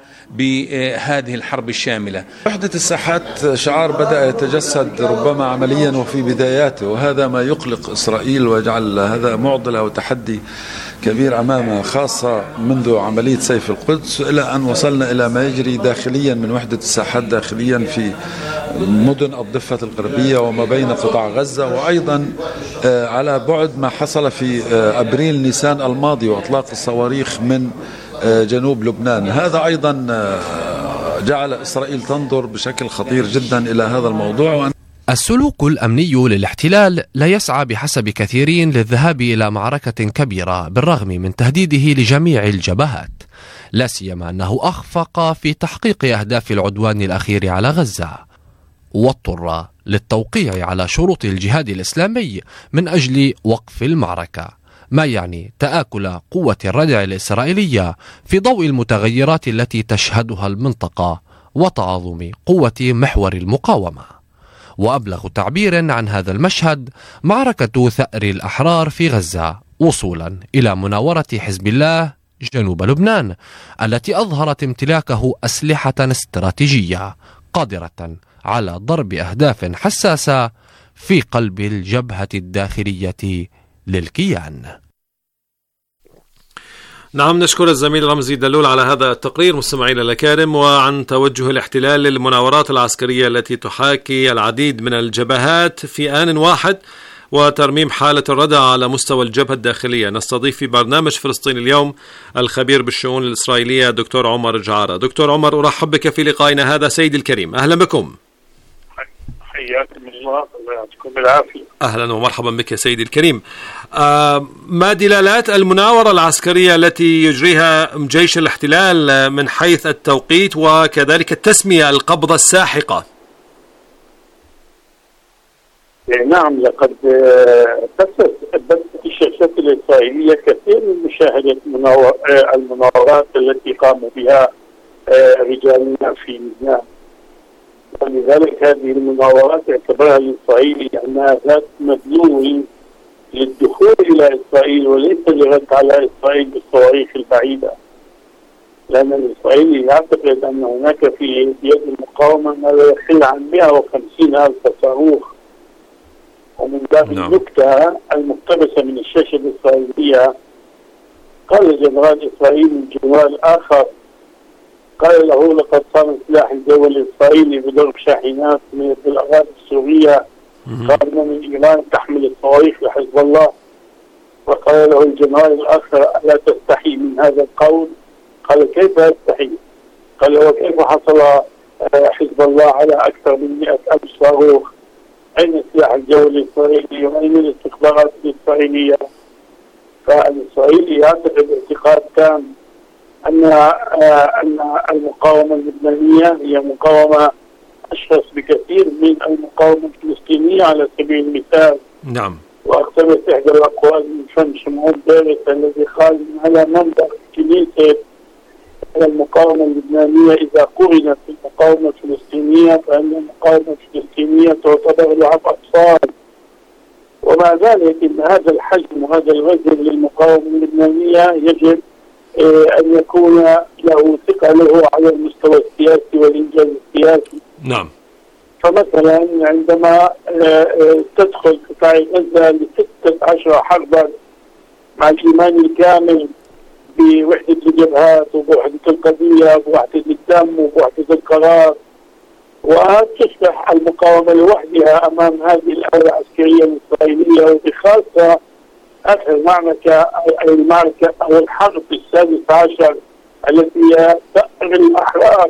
بهذه الحرب الشاملة؟ وحدة الساحات شعار بدأ يتجسد ربما عمليا وفي بداياته، وهذا ما يقلق إسرائيل ويجعل هذا معضلة وتحدي كبير أمامها، خاصة منذ عملية سيف القدس إلى أن وصلنا إلى ما يجري داخليا من وحدة الساحات داخليا في مدن الضفة الغربية وما بين قطاع غزة، وأيضا على بعد ما حصل في أبريل نيسان الماضي وإطلاق الصواريخ من جنوب لبنان. هذا أيضا جعل إسرائيل تنظر بشكل خطير جدا إلى هذا الموضوع. السلوك الأمني للاحتلال لا يسعى بحسب كثيرين للذهاب إلى معركة كبيرة بالرغم من تهديده لجميع الجبهات، لا سيما أنه أخفق في تحقيق أهداف العدوان الأخير على غزة، واضطر للتوقيع على شروط الجهاد الإسلامي من أجل وقف المعركة، ما يعني تآكل قوة الردع الإسرائيلية في ضوء المتغيرات التي تشهدها المنطقة وتعاظم قوة محور المقاومة. وأبلغ تعبير عن هذا المشهد معركة ثأر الأحرار في غزة وصولا إلى مناورة حزب الله جنوب لبنان التي أظهرت امتلاكه أسلحة استراتيجية قادرة على ضرب أهداف حساسة في قلب الجبهة الداخلية للكيان. نعم، نشكر الزميل رمزي دلول على هذا التقرير. مستمعينا الأكارم، وعن توجه الاحتلال للمناورات العسكرية التي تحاكي العديد من الجبهات في آن واحد وترميم حالة الردع على مستوى الجبهة الداخلية، نستضيف في برنامج فلسطين اليوم الخبير بالشؤون الإسرائيلية دكتور عمر جعارة. دكتور عمر، أرحب بك في لقائنا هذا سيدي الكريم، أهلا بكم. حياكم الله. الله يعطيكم العافية. أهلا ومرحبا بك يا سيدي الكريم. ما دلالات المناورة العسكرية التي يجريها جيش الاحتلال من حيث التوقيت وكذلك التسمية القبضة الساحقة؟ نعم، لقد بثت الشاشات الإسرائيلية كثير من مشاهدة المناورات التي قاموا بها رجالنا في لبنان، ولذلك هذه المناورات اعتبرها الإسرائيلي أنها ذات مدلول للدخول إلى إسرائيل وليس للرد على إسرائيل بالصواريخ البعيدة، لأن الإسرائيلي يعتقد أن هناك في يد المقاومة ما لا يقل عن 150,000 صاروخ. ومن باب النكتة المقتبسة من الشاشة الإسرائيلية، قال جنرال إسرائيلي جنرال آخر قال له: لقد صار سلاح الجو الإسرائيلي بضرب شاحنات من الأراضي السورية قادمة من إيران تحمل الصواريخ لحزب الله. وقال له الجنرال الآخر: ألا تستحي من هذا القول؟ قال: كيف أستحي؟ قال: وكيف حصل حزب الله على أكثر من 100,000 صاروخ؟ أين سلاح الجو الإسرائيلي وأين الاستخبارات الإسرائيلية؟ فالإسرائيلي يعتقد اعتقاد تام أن المقاومة اللبنانية هي مقاومة أشخص بكثير من المقاومة الفلسطينية على سبيل المثال. نعم. وأقتبس إحدى الأقوال من فم شمعون بيرس الذي قال على منبر كنيسة المقاومة اللبنانية: إذا قرنت بالمقاومة الفلسطينية فإن المقاومة الفلسطينية تعتبر لعب أطفال. ومع ذلك إن هذا الحجم وهذا الوزن للمقاومة اللبنانية يجب أن يكون له ثقله على المستوى السياسي والإنجاز السياسي. نعم. فمثلا عندما تدخل قطاع غزة ل16 حربا مع الإيمان الكامل بوحدة الجبهات وبوحدة القضية وبوحدة الدم وبوحدة القرار، وتصبح المقاومة لوحدها أمام هذه الآلة العسكرية الإسرائيلية، وبخاصة آخر المعركة أو الحرب 16 التي هي ثأر الأحرار.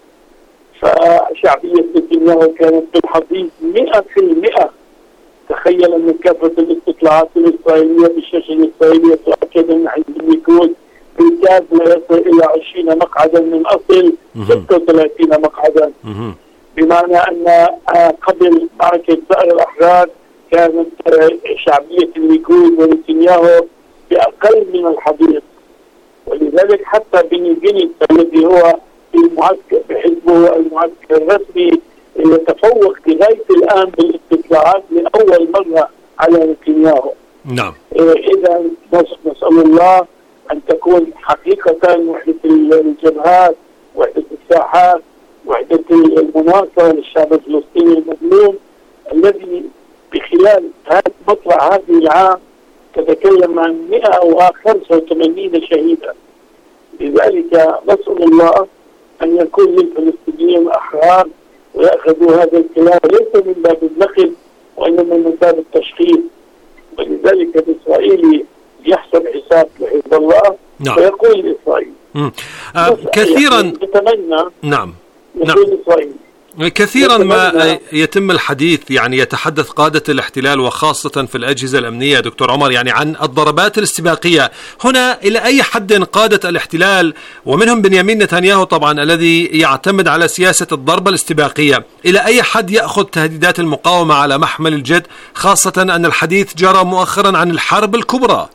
فشعبية نتنياهو كانت بالحضيض 100%. تخيل أن كافة الاستطلاعات الإسرائيلية بالشاشة الإسرائيلية تؤكد أن حزب الليكود بالكاد لا يصل إلى 20 مقعدا من أصل 36 مقعدا، بمعنى أن قبل معركة ثأر الأحرار كانت شعبية الليكود ونتنياهو بأقل من الحضيض. ولذلك حتى بني جنيس الذي هو المعسكر بحزبه المعسكر الرسمي يتفوق لغاية الآن بالاستطلاعات لأول مرة على نتنياهو. نعم. إذا نسأل الله أن تكون حقيقة وحدة الجبهات، وحدة الساحات، وحدة المناصرة للشعب الفلسطيني المظلوم الذي بخلال مطلع هذه العام تتكلم عن 185 شهيدا. لذلك نسأل الله أن يكون للفلسطينيين أحرار ويأخذوا هذا الكلام ليس من باب النقد وإنما من باب التشخيص. ولذلك الإسرائيلي يحسب حساب لحزب الله ويقول الإسرائيلي كثيرا يتمنى إسرائيل كثيرا ما يتم الحديث، يعني يتحدث قادة الاحتلال وخاصة في الأجهزة الأمنية دكتور عمر يعني عن الضربات الاستباقية. هنا إلى أي حد قادة الاحتلال ومنهم بنيامين نتنياهو طبعا الذي يعتمد على سياسة الضربة الاستباقية، إلى أي حد يأخذ تهديدات المقاومة على محمل الجد، خاصة أن الحديث جرى مؤخرا عن الحرب الكبرى؟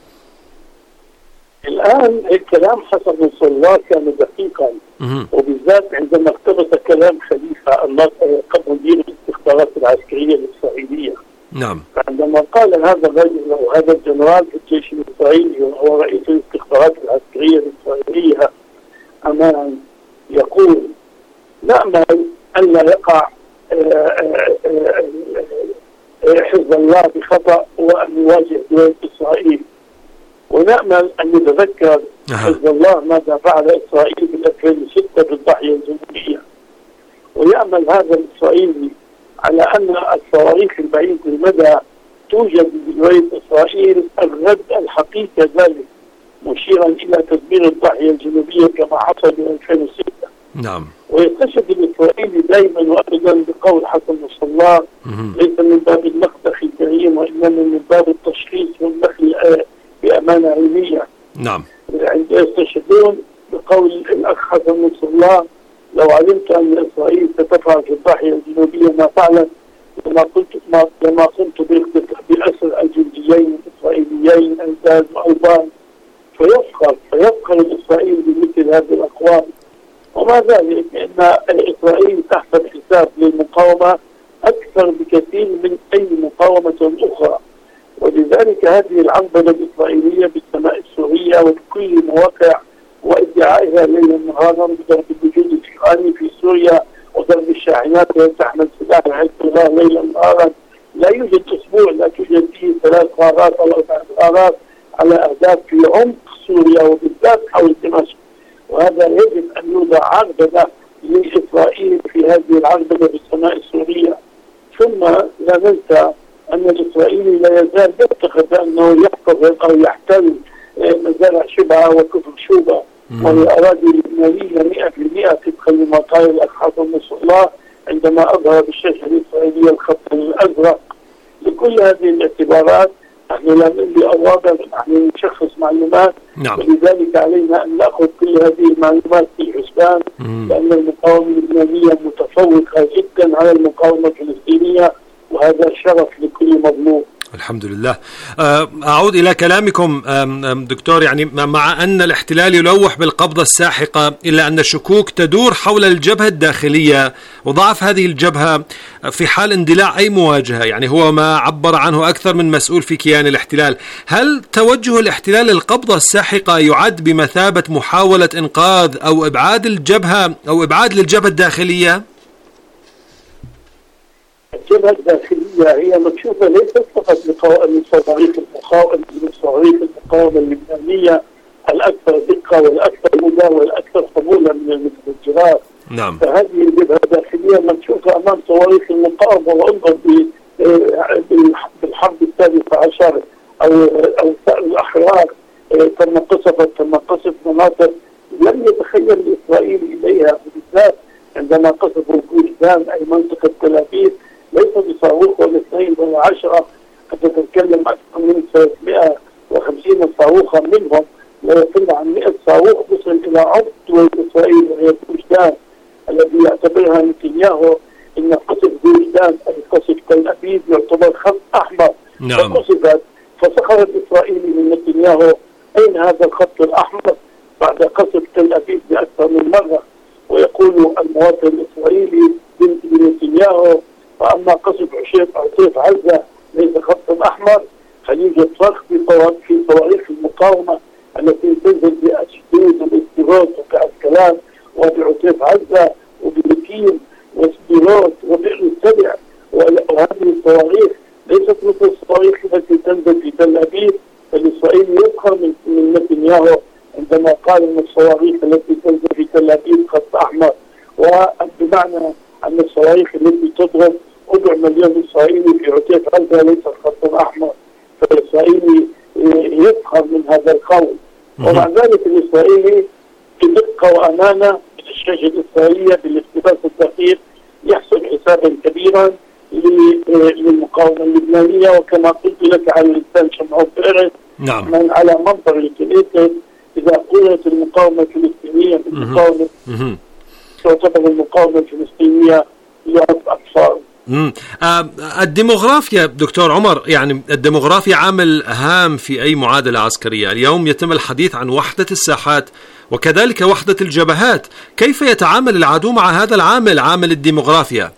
الآن الكلام حسب نصر الله كان دقيقا، وبالذات عندما اقتبس كلام خليفة قبل مدير الاستخبارات العسكرية الإسرائيلية. نعم. فعندما قال هذا الرجل أو هذا الجنرال في الجيش الإسرائيلي وهو رئيس الاستخبارات العسكرية الإسرائيلية أمان يقول: نأمل أن لا يقع حزب الله بخطأ وأن يواجه دولة إسرائيل، ونأمل أن نتذكر حزب الله ماذا فعل إسرائيل في 2006 بالضاحية الجنوبية، ويأمل هذا الإسرائيلي على أن الصواريخ البعيدة المدى توجد بولاية إسرائيل الرد الحقيقي ذلك، مشيرا إلى تدمير الضاحية الجنوبية كما حصل في 2006. نعم. ويستشهد الإسرائيلي دائما وأبدا بقول حسن نصر الله: ليس من باب المقدح الكريم وإنما من باب التشخيص والنقل بأمانة علمية. نعم. يعني يستشهدون بقول الأخ حسن نصر الله: لو علمت أن إسرائيل ستفعل في الضاحية الجنوبية ما فعلت لما قمت بأسر الجنديين الإسرائيليين أنزاز وألبان. فيفخر الإسرائيلي بمثل هذه الأقوال. وما ذلك أن إسرائيل تحت حساب للمقاومة أكثر بكثير من أي مقاومة أخرى، ولذلك هذه العنبرة الإسرائيلية بالسماء السورية وبكل مواقع وادعائها ليلا نهارا بضرب الوجود الإيراني في سوريا وضرب الشاحنات التي تحمل سلاح حزب الله ليلا نهارا. لا يوجد أسبوع لا توجد فيه 3 غارات أو 4 غارات على أهداف في عمق سوريا وبالذات حول دمشق. وهذا يجب أن يوضع عربدة لإسرائيل في هذه العربدة بالسماء السورية. ثم لا ننسى أن الإسرائيلي لا يزال يعتقد أنه يحتضن أو يحتل مزارع شبعة وكفر شوبة وهي أراضي لبنانية 100% طبقا لما قال الأخ حسن نصر الله عندما أظهر بالشاشة الإسرائيلية الخط الأزرق. لكل هذه الاعتبارات نحن لا نملي أوراقا، نحن نشخص معلومات. نعم. ولذلك علينا أن نأخذ كل هذه المعلومات في الحسبان، لأن المقاومة اللبنانية متفوقة جدا على المقاومة الفلسطينية، وهذا شرف لكل مظلوم. الحمد لله. أعود إلى كلامكم دكتور، يعني مع أن الاحتلال يلوح بالقبضة الساحقة إلا أن الشكوك تدور حول الجبهة الداخلية وضعف هذه الجبهة في حال اندلاع أي مواجهة. يعني هو ما عبر عنه أكثر من مسؤول في كيان الاحتلال. هل توجه الاحتلال للقبضة الساحقة يعد بمثابة محاولة إنقاذ أو إبعاد الجبهة أو إبعاد للجبهة الداخلية؟ الجبهة الداخلية هي مكشوفة ليست فقط لصواريخ المقاومة اللبنانية الأكثر دقة والأكثر مدى والأكثر قبولا من المتفجرات. نعم. فهذه الجبهة الداخلية مكشوفة أمام صواريخ المقاومة، وانظر بالحرب 13 أو سائر الأحرار تم قصف مناطق لم يتخيل الإسرائيلي إليها، بالذات عندما قصفوا جولدان أي منطقة تل أبيب ليس بصاروخ ولا 2 ولا 10، قد تتكلم أكثر من 350 صاروخا، منهم لا يقل عن 100 صاروخ وصل إلى عمق دولة إسرائيل وهي جولدان الذي يعتبرها نتنياهو أن قصف جولدان أي قصف تل أبيب يعتبر خط أحمر. نعم. فسخر الإسرائيلي من نتنياهو أين هذا الخط الأحمر بعد قصف تل أبيب بأكثر من مرة. ويقول المواطن الإسرائيلي لنتنياهو: فأما قصف عطيف عزة ليس خط أحمر، فيوجد فرق في صواريخ المقاومة التي تنزل بأشدود وبسديروت وكأسكلان وبعطيف عزة وبلكيم وسديروت وبئر السبع. وهذه الصواريخ ليست مثل الصواريخ التي تنزل في تل أبيب. فالإسرائيلي يسخر من نتنياهو عندما قال ان الصواريخ التي تنزل في تل أبيب خط احمر، وبمعنى ان الصواريخ التي تضرب ربع مليون اسرائيلي في عطيف عزة ليست خط احمر. فالاسرائيلي يسخر من هذا القول. ومع ذلك الاسرائيلي بدقه وامانه بالشاشه الاسرائيليه بالاقتباس الدقيق يحسب حسابا كبيرا للمقاومه اللبنانيه. وكما قلت لك على لسان شمعون بيرس، نعم، من على منبر الكنيسة إذا قلت المقاومة الفلسطينية بالمقاومة تعتبر المقاومة الفلسطينية لعب أطفال. الديموغرافيا دكتور عمر، يعني الديموغرافيا عامل هام في أي معادلة عسكرية. اليوم يتم الحديث عن وحدة الساحات وكذلك وحدة الجبهات. كيف يتعامل العدو مع هذا العامل، عامل الديموغرافيا؟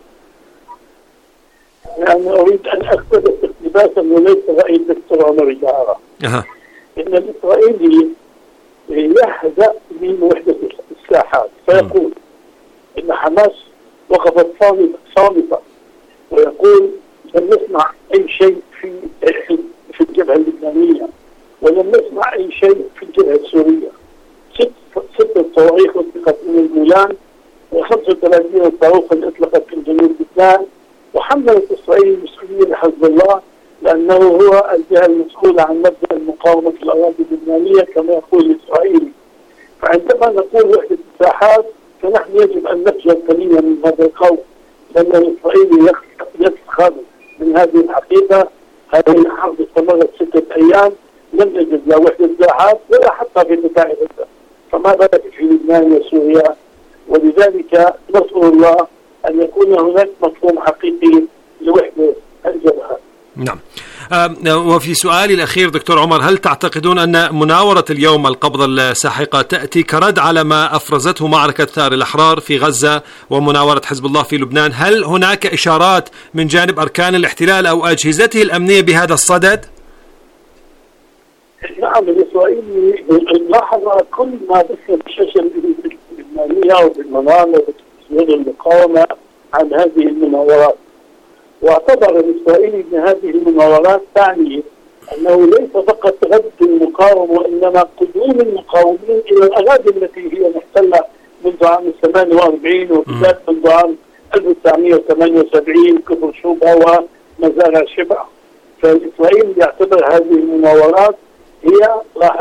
يعني أريد أن أقتبس اقتباسا وليس رأي الدكتور عمر جارة. إن الإسرائيلي يهدأ من وحدة الساحات فيقول إن حماس وقفت صامتة، ويقول لم نسمع أي شيء في الجبهة اللبنانية، ولم نسمع أي شيء في الجبهة السورية. 6 صواريخ اطلقت من الجولان، و35 صاروخا اطلقت في جنوب لبنان، وحملت إسرائيل المسؤولية لحزب الله لأنه هو الجهة المسؤولة عن مبدأ المقاومة في الأراضي اللبنانية كما يقول الإسرائيلي. فعندما نقول وحدة الساحات فنحن يجب أن نخجل قليلا من هذا الخوف، لأن الإسرائيلي يسخر من هذه الحقيقة. هذه الحرب استمرت 6 أيام، لم يجد لا وحدة ساحات ولا حتى في قطاع غزة، فما بالك في لبنان وسوريا؟ ولذلك نسأل الله أن يكون هناك مفهوم حقيقي لوحدة الجبهات. نعم. وفي سؤالي الأخير دكتور عمر، هل تعتقدون أن مناورة اليوم القبضة الساحقة تأتي كرد على ما أفرزته معركة ثار الأحرار في غزة ومناورة حزب الله في لبنان؟ هل هناك إشارات من جانب أركان الاحتلال أو أجهزته الأمنية بهذا الصدد؟ نعم، الإسرائيلي لاحظ كل ما بث بالشاشة اللبنانية وبالمناطق وبالتسويق المقاومة عن هذه المناورات، واعتبر الإسرائيلي أن هذه المناورات تعني أنه ليس فقط رد المقاومة وإنما قدوم المقاومين إلى الأراضي التي هي محتلة منذ عام 48 وبالذات منذ عام 1978 كفر شوبا ومزارع شبع. فالإسرائيلي يعتبر هذه المناورات هي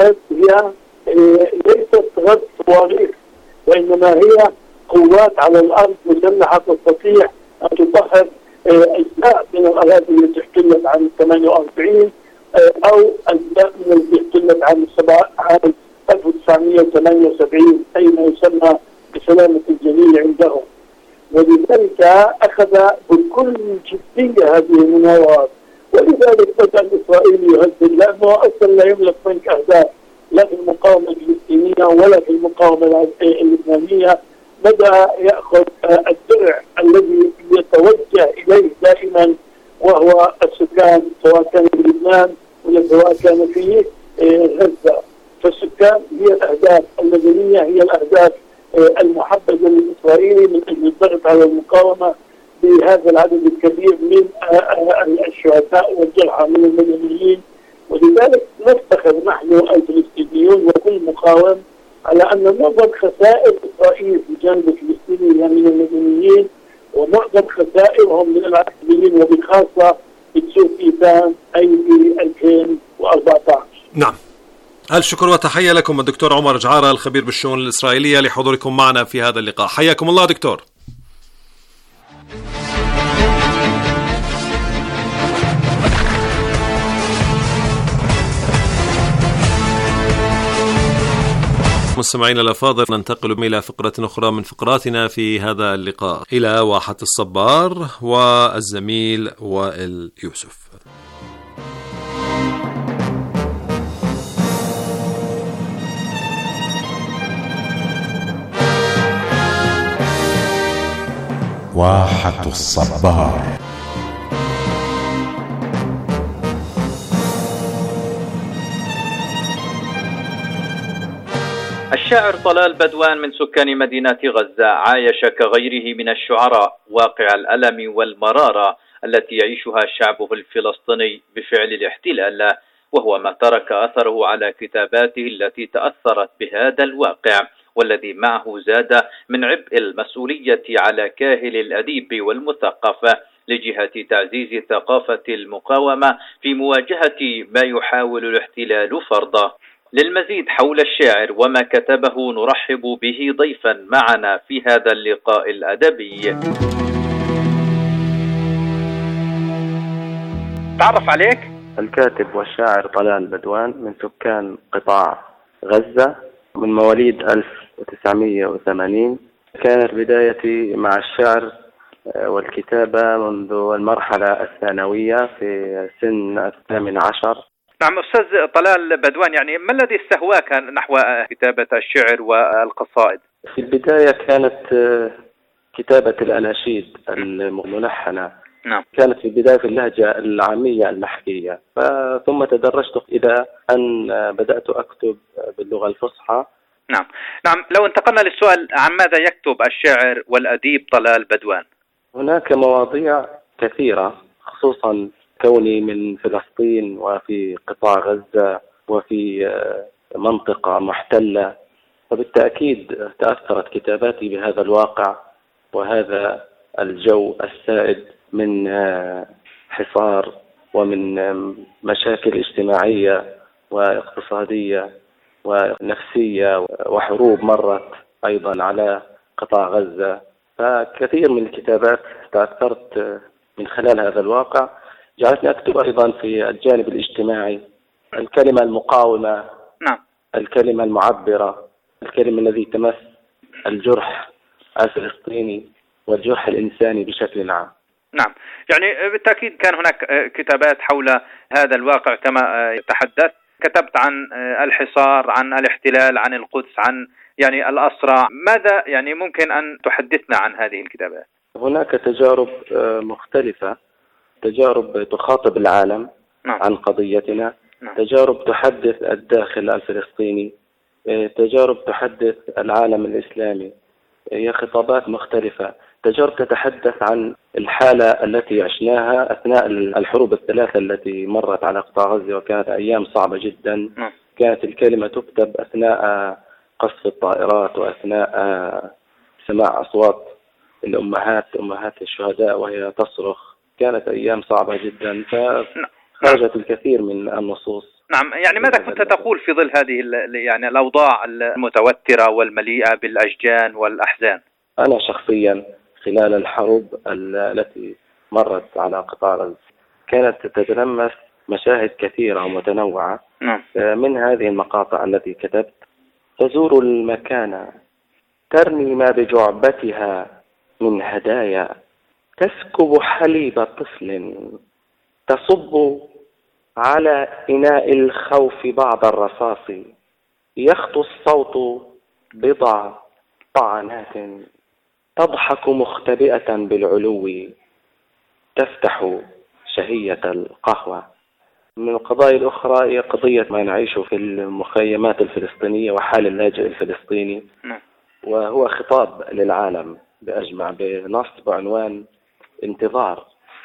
ليست رد صواريخ، وإنما هي قوات على الأرض مسلحة تستطيع أن تطهر أجزاء من الأراضي التي احتلت عام 48 أو أجزاء من التي احتلت عام 1978 أي ما يسمى بسلامة الجليل عندهم. ولذلك أخذ بكل جدية هذه المناورات، ولذلك بدأ الإسرائيلي يهدد، لأنه أصلا لا يملك بنك أهداف لا في المقاومة الفلسطينية ولا في المقاومة اللبنانية. بدأ يأخذ الدرع الذي يتوجه إليه دائما وهو السكان، سواء كان في لبنان ولا سواء كان في غزة. فالسكان هي الأهداف المدنية، هي الأهداف المحبذة للإسرائيلي من أجل الضغط على المقاومة بهذا العدد الكبير من الشهداء والجرحى من المدنيين. ولذلك نفتخر نحن الفلسطينيون وكل مقاوم على أن معظم خسائر إسرائيل في جانب الفلسطيني من المدنيين ومعظم خسائرهم من العسكريين وبخاصة بتشوف إيتان أي ب 2014. نعم. الشكر والتحية لكم الدكتور عمر جعارة الخبير بالشؤون الإسرائيلية لحضوركم معنا في هذا اللقاء. حياكم الله دكتور. مستمعينا الأفاضل، ننتقل إلى فقرة أخرى من فقراتنا في هذا اللقاء، إلى واحة الصبار والزميل وائل يوسف. واحة الصبار. الشاعر طلال بدوان من سكان مدينة غزة عايش كغيره من الشعراء واقع الألم والمرارة التي يعيشها شعبه الفلسطيني بفعل الاحتلال، وهو ما ترك أثره على كتاباته التي تأثرت بهذا الواقع، والذي معه زاد من عبء المسؤولية على كاهل الأديب والمثقف لجهة تعزيز ثقافة المقاومة في مواجهة ما يحاول الاحتلال فرضه. للمزيد حول الشاعر وما كتبه نرحب به ضيفا معنا في هذا اللقاء الأدبي. تعرف عليك؟ الكاتب والشاعر طلال بدوان من سكان قطاع غزة، من مواليد 1980. كانت بدايتي مع الشعر والكتابة منذ المرحلة الثانوية في سن 18. نعم أستاذ طلال بدوان، يعني ما الذي استهواك نحو كتابة الشعر والقصائد؟ في البداية كانت كتابة الأناشيد الملحنة. نعم. كانت في البداية في اللهجة العامية المحكية، ثم تدرجت إلى أن بدأت أكتب باللغة الفصحى. نعم. لو انتقلنا للسؤال، عن ماذا يكتب الشاعر والأديب طلال بدوان؟ هناك مواضيع كثيرة، خصوصا كوني من فلسطين وفي قطاع غزة وفي منطقة محتلة، فبالتأكيد تأثرت كتاباتي بهذا الواقع وهذا الجو السائد من حصار ومن مشاكل اجتماعية واقتصادية ونفسية، وحروب مرت أيضا على قطاع غزة. فكثير من الكتابات تأثرت من خلال هذا الواقع، جعلتني أكتب أيضا في الجانب الاجتماعي، الكلمة المقاومة، الكلمة المعبرة، الكلمة الذي تمس الجرح الفلسطيني والجرح الإنساني بشكل عام. نعم، يعني بالتأكيد كان هناك كتابات حول هذا الواقع كما تحدثت. كتبت عن الحصار، عن الاحتلال، عن القدس، عن يعني الأسرى. ماذا يعني ممكن أن تحدثنا عن هذه الكتابات؟ هناك تجارب مختلفة، تجارب تخاطب العالم عن قضيتنا، تجارب تحدث الداخل الفلسطيني، تجارب تحدث العالم الإسلامي. هي خطابات مختلفة، تجارب تتحدث عن الحالة التي عشناها أثناء الحروب الثلاثة التي مرت على قطاع غزة، وكانت أيام صعبة جدا. كانت الكلمة تكتب أثناء قصف الطائرات وأثناء سماع أصوات الأمهات، أمهات الشهداء وهي تصرخ. كانت أيام صعبة جدا، فخرجت الكثير من النصوص. نعم، يعني ماذا كنت تقول في ظل هذه يعني الأوضاع المتوترة والمليئة بالأشجان والأحزان؟ أنا شخصيا خلال الحروب التي مرت على قطاع غزة كانت تتلمس مشاهد كثيرة ومتنوعة. من هذه المقاطع التي كتبت: تزور المكان، ترمي ما بجعبتها من هدايا، تسكب حليب طفل، تصب على إناء الخوف بعض الرصاص، يخطو الصوت بضع طعنات، تضحك مختبئة بالعلو، تفتح شهية القهوة. من القضايا الأخرى هي قضية ما نعيشه في المخيمات الفلسطينية وحال اللاجئ الفلسطيني، وهو خطاب للعالم بأجمع بنص بعنوان انتظار.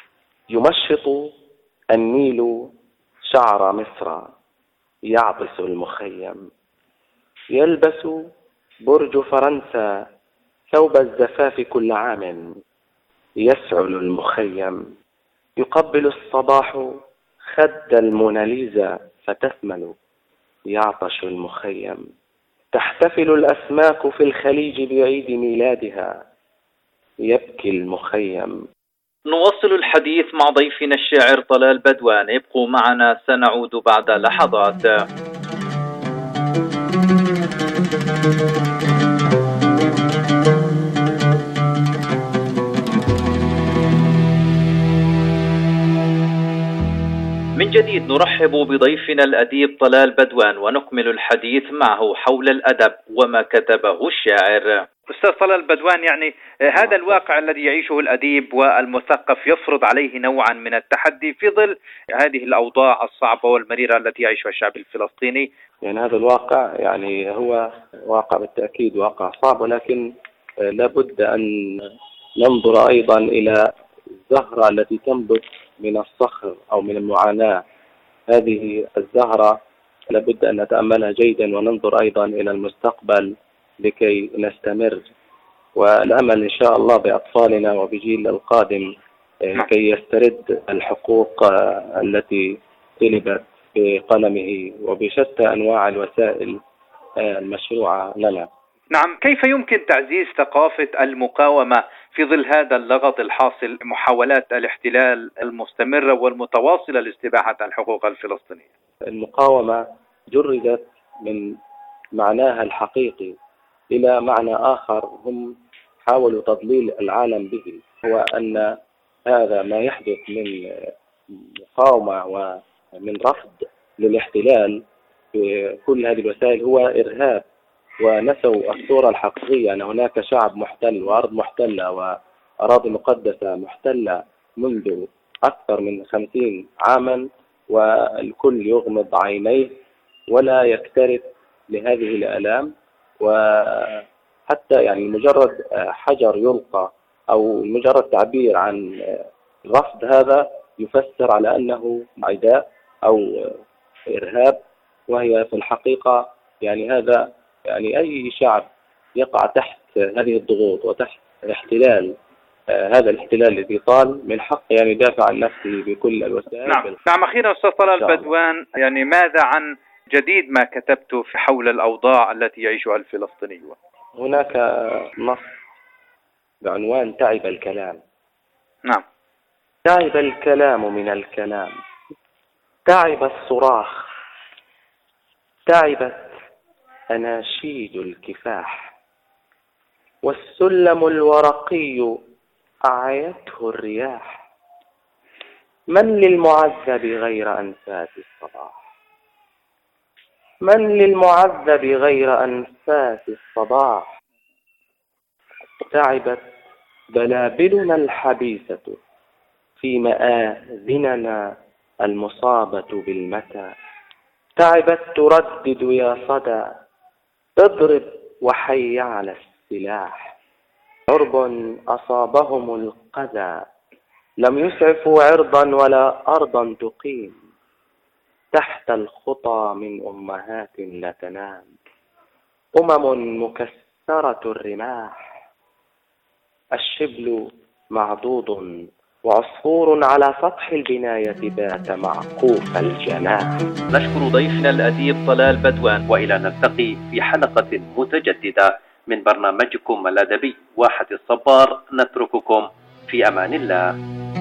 يمشط النيل شعر مصر، يعطس المخيم، يلبس برج فرنسا ثوب الزفاف كل عام، يسعل المخيم، يقبل الصباح خد الموناليزا فتثمل، يعطش المخيم، تحتفل الأسماك في الخليج بعيد ميلادها، يبكي المخيم. نواصل الحديث مع ضيفنا الشاعر طلال بدوان. ابقوا معنا، سنعود بعد لحظات. من جديد نرحب بضيفنا الأديب طلال بدوان ونكمل الحديث معه حول الأدب وما كتبه الشاعر. أستاذ طلال بدوان، يعني هذا الواقع الذي يعيشه الأديب والمثقف يفرض عليه نوعا من التحدي في ظل هذه الأوضاع الصعبة والمريرة التي يعيشها الشعب الفلسطيني. يعني هذا الواقع يعني هو واقع بالتأكيد واقع صعب، ولكن لابد أن ننظر أيضا إلى الزهرة التي تنبت من الصخر أو من المعاناة. هذه الزهرة لابد أن نتأملها جيدا وننظر أيضا إلى المستقبل لكي نستمر، والأمل إن شاء الله بأطفالنا وبجيل القادم كي يسترد الحقوق التي طلبت بقلمه وبشتى أنواع الوسائل المشروعة لنا. نعم، كيف يمكن تعزيز ثقافة المقاومة في ظل هذا اللغط الحاصل، محاولات الاحتلال المستمرة والمتواصلة لاستباحة الحقوق الفلسطينية؟ المقاومة جردت من معناها الحقيقي إلى معنى آخر هم حاولوا تضليل العالم به، هو أن هذا ما يحدث من مقاومة ومن رفض للاحتلال بكل هذه الوسائل هو إرهاب، ونسوا الصورة الحقيقية أن هناك شعب محتل وأرض محتلة وأراضي مقدسة محتلة منذ أكثر من 50 عاما، والكل يغمض عينيه ولا يكترث لهذه الآلام. وحتى يعني مجرد حجر يلقى أو مجرد تعبير عن رفض هذا يفسر على أنه عداء أو إرهاب، وهي في الحقيقة يعني هذا يعني أي شعب يقع تحت هذه الضغوط وتحت احتلال هذا الاحتلال الذي طال من حق يعني يدافع عن نفسه بكل الوسائل. نعم، أخيرا أستاذ طلال بدوان، يعني ماذا عن جديد ما كتبته في حول الأوضاع التي يعيشها الفلسطينيون؟ هناك نص بعنوان تعب الكلام. نعم. تعب الكلام من الكلام، تعب الصراخ، تعبت أناشيد الكفاح، والسلم الورقي أعيته الرياح. من للمعذب غير أنفاس الصباح؟ من للمعذب غير أنفاس الصباح؟ تعبت بلابلنا الحبيسة في مآذننا المصابة بالمتى، تعبت تردد يا صدى اضرب وحي على السلاح. عرب أصابهم القذى لم يسعفوا عرضا ولا أرضا تقيم، تحت الخطى من أمهات لا تنام، مكسرة الرماح. الشبل معضوض وعصفور على سطح البناية بات معقوف الجناح. نشكر ضيفنا الأديب طلال بدوان، وإلى نلتقي في حلقة متجددة من برنامجكم الأدبي واحة الصبار. نترككم في أمان الله.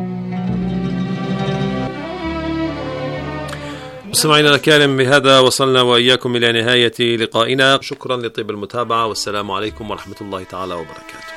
مستمعينا الكرام، بهذا وصلنا وإياكم إلى نهاية لقائنا. شكرا لطيب المتابعة، والسلام عليكم ورحمة الله تعالى وبركاته.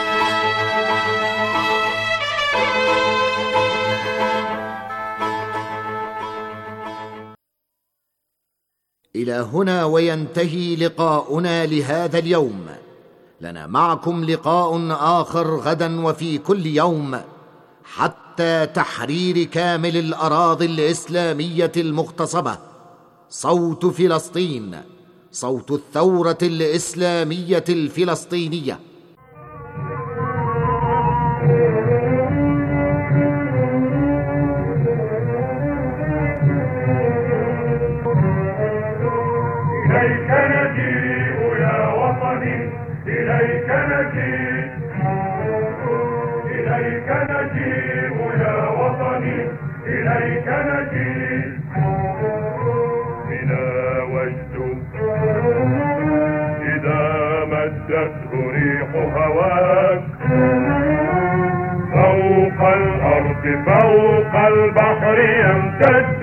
إلى هنا وينتهي لقاؤنا لهذا اليوم. لنا معكم لقاء آخر غدا وفي كل يوم، حتى تحرير كامل الأراضي الإسلامية المغتصبة. صوت فلسطين، صوت الثورة الإسلامية الفلسطينية. إليك نجيء يا وطني، إليك نجيء، إليك نجيء يا وطني، إليك نجيء. بنا وجد إذا مدته ريح هواك، فوق الأرض فوق البحر يمتد.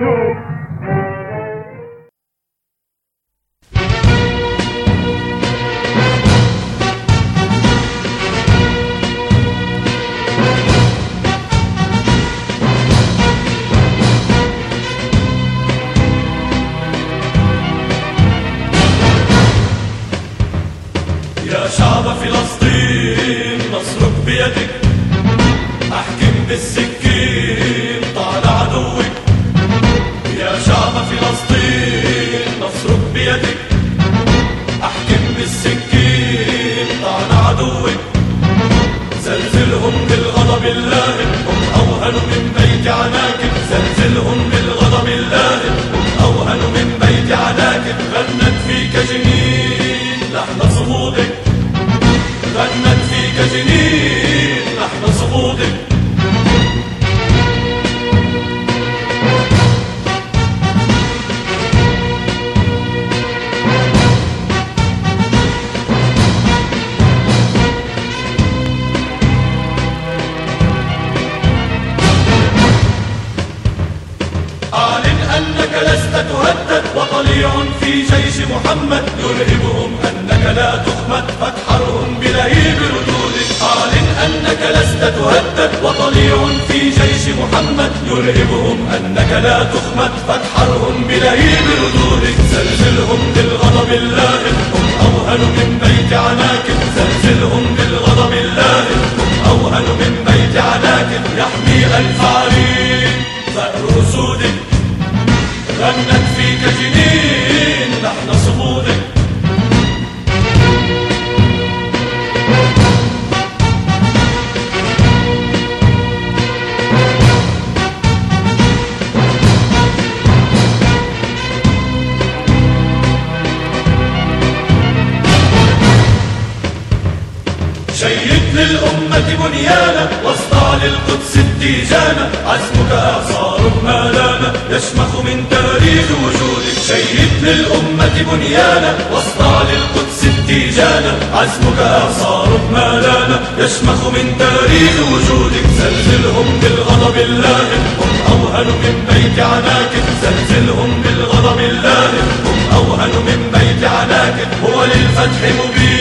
شعب فلسطين نصرك بيدك، احكم بالسكين طال عدوك. يا شعب فلسطين نصرك بيدك، احكم بالسكين طال عدوك. زلزلهم بالغضب اللاهب، هم اوهن من بيت عناكب. زلزلهم بالغضب اللاهب، هم اوهن من بيت عناكب. غنت فيك جنين لحن صمودك، غنت فيك جنين لحن صمودك. أعلن أنك لست تهدد، وطليع في جيش محمد يرهبهم أنك لا تخمد، فاتحرهم بلهيب ردودك. أعلن أنك لست تهدد، وطليع في جيش محمد يرهبهم أنك لا تخمد، فاتحرهم بلهيب ردودك. زلزلهم بالغضب اللاهب، هم أوهن من بيت عناكب. زلزلهم بالغضب اللاهب، هم أوهن من بيت عناكب. يحمي ألف عرين ثأر أسودك، غنت فيك جنين لحن صمودك. شيد للأمة بنيانا واصدع للقدس التيجانا، عزمك إعصار ما لانا يشمخ من تاريخ وجودك. شيد للأمة بنيانا واصدع للقدس التيجانا، عزمك إعصار ما لانا يشمخ من تاريخ وجودك. زلزلهم بالغضب اللاهب هم أوهن من بيت عناكب، زلزلهم بالغضب اللاهب هم أوهن من بيت عناكب. هو للفتح مبين